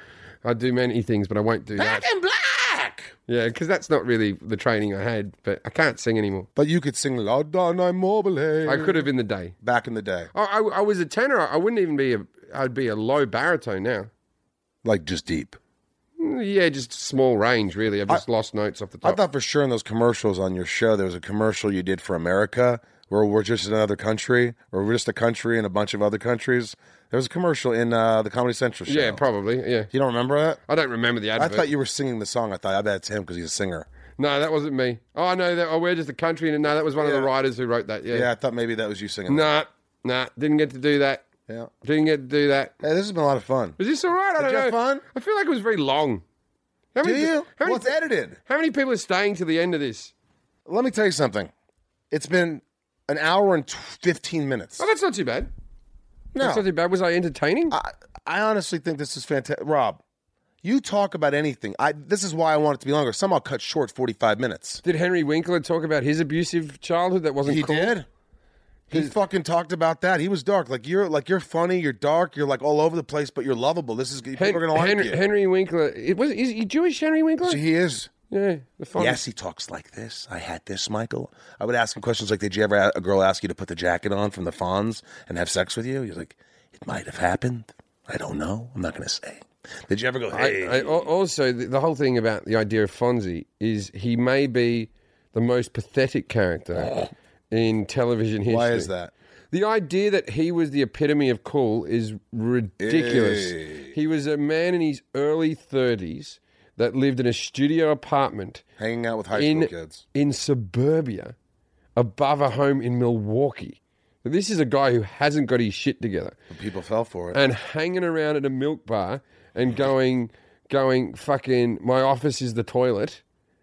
I do many things, but I won't do that. Back in Black! Yeah, because that's not really the training I had, but I can't sing anymore. But you could sing La Donna Mobile. I could have in the day. Back in the day. I was a tenor. I wouldn't even be I'd be a low baritone now. Like just deep? Yeah, just small range, really. I've just lost notes off the top. I thought for sure in those commercials on your show, there was a commercial you did for America where we're just another country, or we're just a country in a bunch of other countries. There was a commercial in the Comedy Central show. Yeah, probably, yeah. You don't remember that? I don't remember the advert. I thought you were singing the song. I thought, I bet it's him because he's a singer. No, that wasn't me. Oh, no, we're just a country. No, that was one of the writers who wrote that, yeah. Yeah, I thought maybe that was you singing that. Nah, didn't get to do that. Yeah. Didn't get to do that. Hey, this has been a lot of fun. Was this all right? Did you have fun? I feel like it was very long. Do you? Well, it's edited. How many people are staying to the end of this? Let me tell you something. It's been an hour and 15 minutes. Oh, that's not too bad. No. That's not too bad. Was I entertaining? I honestly think this is fantastic. Rob, you talk about anything. This is why I want it to be longer. Some I'll cut short 45 minutes. Did Henry Winkler talk about his abusive childhood that wasn't cool? He did. He fucking talked about that. He was dark. Like you're funny, you're dark, you're like all over the place, but you're lovable. People are gonna like you. Henry Winkler. Is he Jewish, Henry Winkler? So he is. Yeah. Yes, he talks like this. I had this, Michael. I would ask him questions like, did you ever a girl ask you to put the jacket on from the Fonz and have sex with you? He's like, it might have happened. I don't know. I'm not going to say. Did you ever go, hey? Also, the whole thing about the idea of Fonzie is he may be the most pathetic character in television history. Why is that? The idea that he was the epitome of cool is ridiculous. Hey. He was a man in his early 30s that lived in a studio apartment. Hanging out with high school kids. In suburbia, above a home in Milwaukee. This is a guy who hasn't got his shit together. But people fell for it. And hanging around at a milk bar and going fucking, my office is the toilet.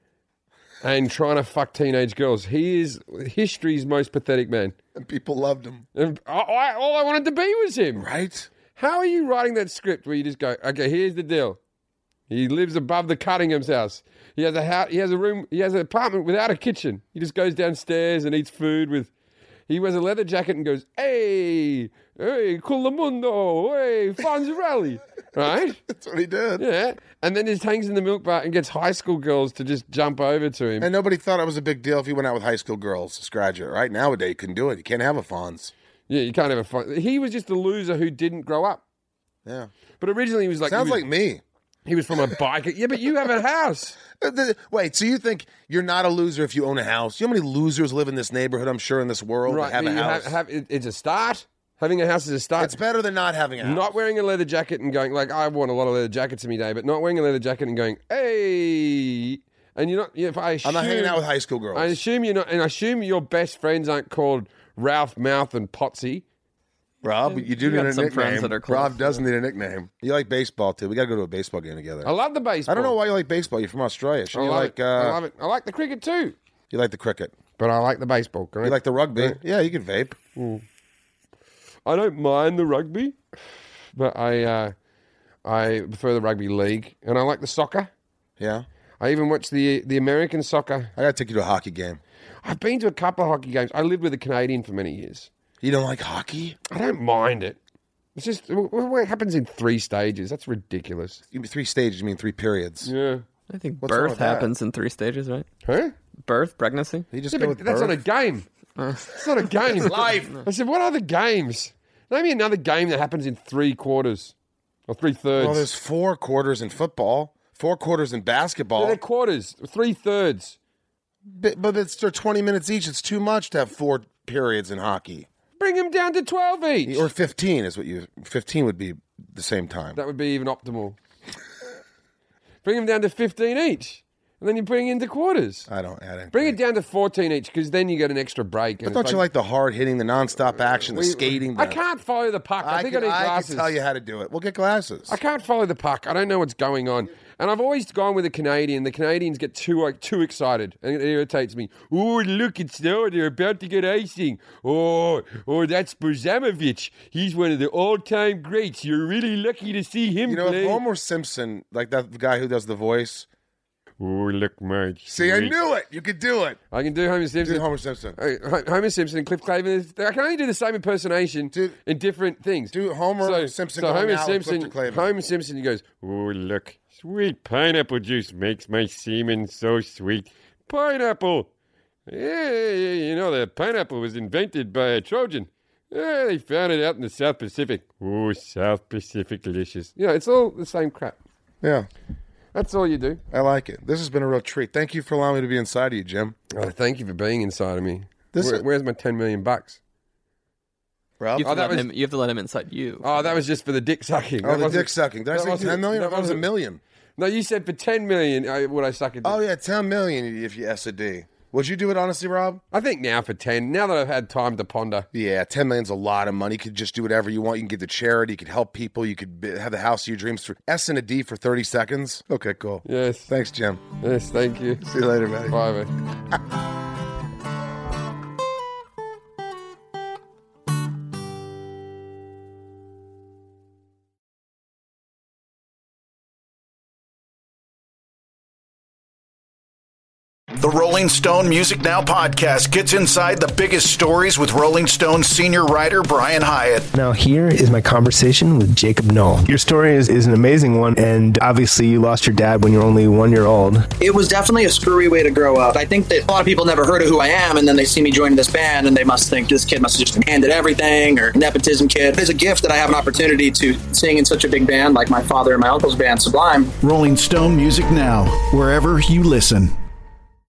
And trying to fuck teenage girls. He is history's most pathetic man. And people loved him. And all I wanted to be was him. Right? How are you writing that script where you just go, okay, here's the deal. He lives above the Cunningham's house. He has a house. He has a room. He has an apartment without a kitchen. He just goes downstairs and eats food with. He wears a leather jacket and goes, "Hey, Culamundo, hey, Fonzarelli," right? That's what he did. Yeah, and then just hangs in the milk bar and gets high school girls to just jump over to him. And nobody thought it was a big deal if he went out with high school girls as graduate. Right nowadays, you couldn't do it. You can't have a Fonz. Yeah, you can't have a Fonz. He was just a loser who didn't grow up. Yeah, but originally he was like sounds like me. He was from a biker. Yeah, but you have a house. Wait, so you think you're not a loser if you own a house? You know how many losers live in this neighborhood, I'm sure, in this world, right, that have a house? It's a start. Having a house is a start. It's better than not having a house. Not wearing a leather jacket and going, like, I want a lot of leather jackets in me day, but not wearing a leather jacket and going, hey. And you're not, if I assume, I'm not hanging out with high school girls. I assume you're not, and I assume your best friends aren't called Ralph, Mouth, and Potsy. Rob, you do need a some friends that nickname. are close. Rob does need a nickname. You like baseball, too. We got to go to a baseball game together. I love the baseball. I don't know why you like baseball. You're from Australia. I love it. I love it. I like the cricket, too. You like the cricket. But I like the baseball. You like the rugby? Yeah, you can vape. I don't mind the rugby, but I prefer the rugby league, and I like the soccer. Yeah. I even watch the American soccer. I got to take you to a hockey game. I've been to a couple of hockey games. I lived with a Canadian for many years. You don't like hockey? I don't mind it. It's just, it happens in 3 stages. That's ridiculous. You mean 3 stages, you mean 3 periods. Yeah. I think What's wrong birth with that? happens in 3 stages, right? Huh? Birth, pregnancy. You just Yeah, go but with that's birth? not a game. It's not a game. It's life. I said, what other games? Name me another game that happens in 3 quarters or 3/3. Well, there's 4 quarters in football, 4 quarters in basketball. They're quarters, 3/3. But they're 20 minutes each. It's too much to have 4 periods in hockey. Bring them down to 12 each. Or 15 is what 15 would be the same time. That would be even optimal. Bring them down to 15 each. And then you bring into quarters. I don't add it. Bring it down to 14 each, because then you get an extra break. But don't you like the hard hitting, the nonstop action, the skating? I can't follow the puck. I think I need glasses. I can tell you how to do it. We'll get glasses. I can't follow the puck. I don't know what's going on. And I've always gone with a Canadian. The Canadians get too excited, and it irritates me. Oh, look, it's now they're about to get icing. Oh, that's Berzamovich. He's one of the all-time greats. You're really lucky to see him play. If Homer Simpson, like that guy who does the voice. Oh, look, Marge. See, I knew it. You could do it. I can do Homer Simpson. Do Homer Simpson. Homer Simpson and Cliff Clavin. I can only do the same impersonation in different things. Do Homer Simpson. So going Homer out Simpson. with Cliff Homer Simpson. He goes, "Oh, look, sweet pineapple juice makes my semen so sweet. Pineapple. Yeah, you know the pineapple was invented by a Trojan. Yeah, they found it out in the South Pacific. Oh, South Pacific delicious. You know, it's all the same crap. Yeah. That's all you do. I like it. This has been a real treat. Thank you for allowing me to be inside of you, Jim. Oh, thank you for being inside of me. Where's my $10 million? Rob? You have to let him inside you. Oh, that was just for the dick sucking. Oh, the dick sucking. Did I say 10 million? That was $1 million. No, you said for 10 million would I suck a dick. Oh, yeah, 10 million if you S a D. Would you do it honestly, Rob? I think now for 10. Now that I've had time to ponder. Yeah, 10 million's a lot of money. You could just do whatever you want. You can give to charity. You could help people. You could have the house of your dreams for S and a D for 30 seconds. Okay, cool. Yes. Thanks, Jim. Yes, thank you. See you later, buddy. Bye, man. The Rolling Stone Music Now podcast gets inside the biggest stories with Rolling Stone senior writer Brian Hyatt. Now here is my conversation with Jacob Knoll. Your story is an amazing one, and obviously you lost your dad when you were only 1 year old. It was definitely a screwy way to grow up. I think that a lot of people never heard of who I am, and then they see me joining this band, and they must think this kid must have just handed everything, or nepotism kid. It's a gift that I have an opportunity to sing in such a big band like my father and my uncle's band, Sublime. Rolling Stone Music Now, wherever you listen.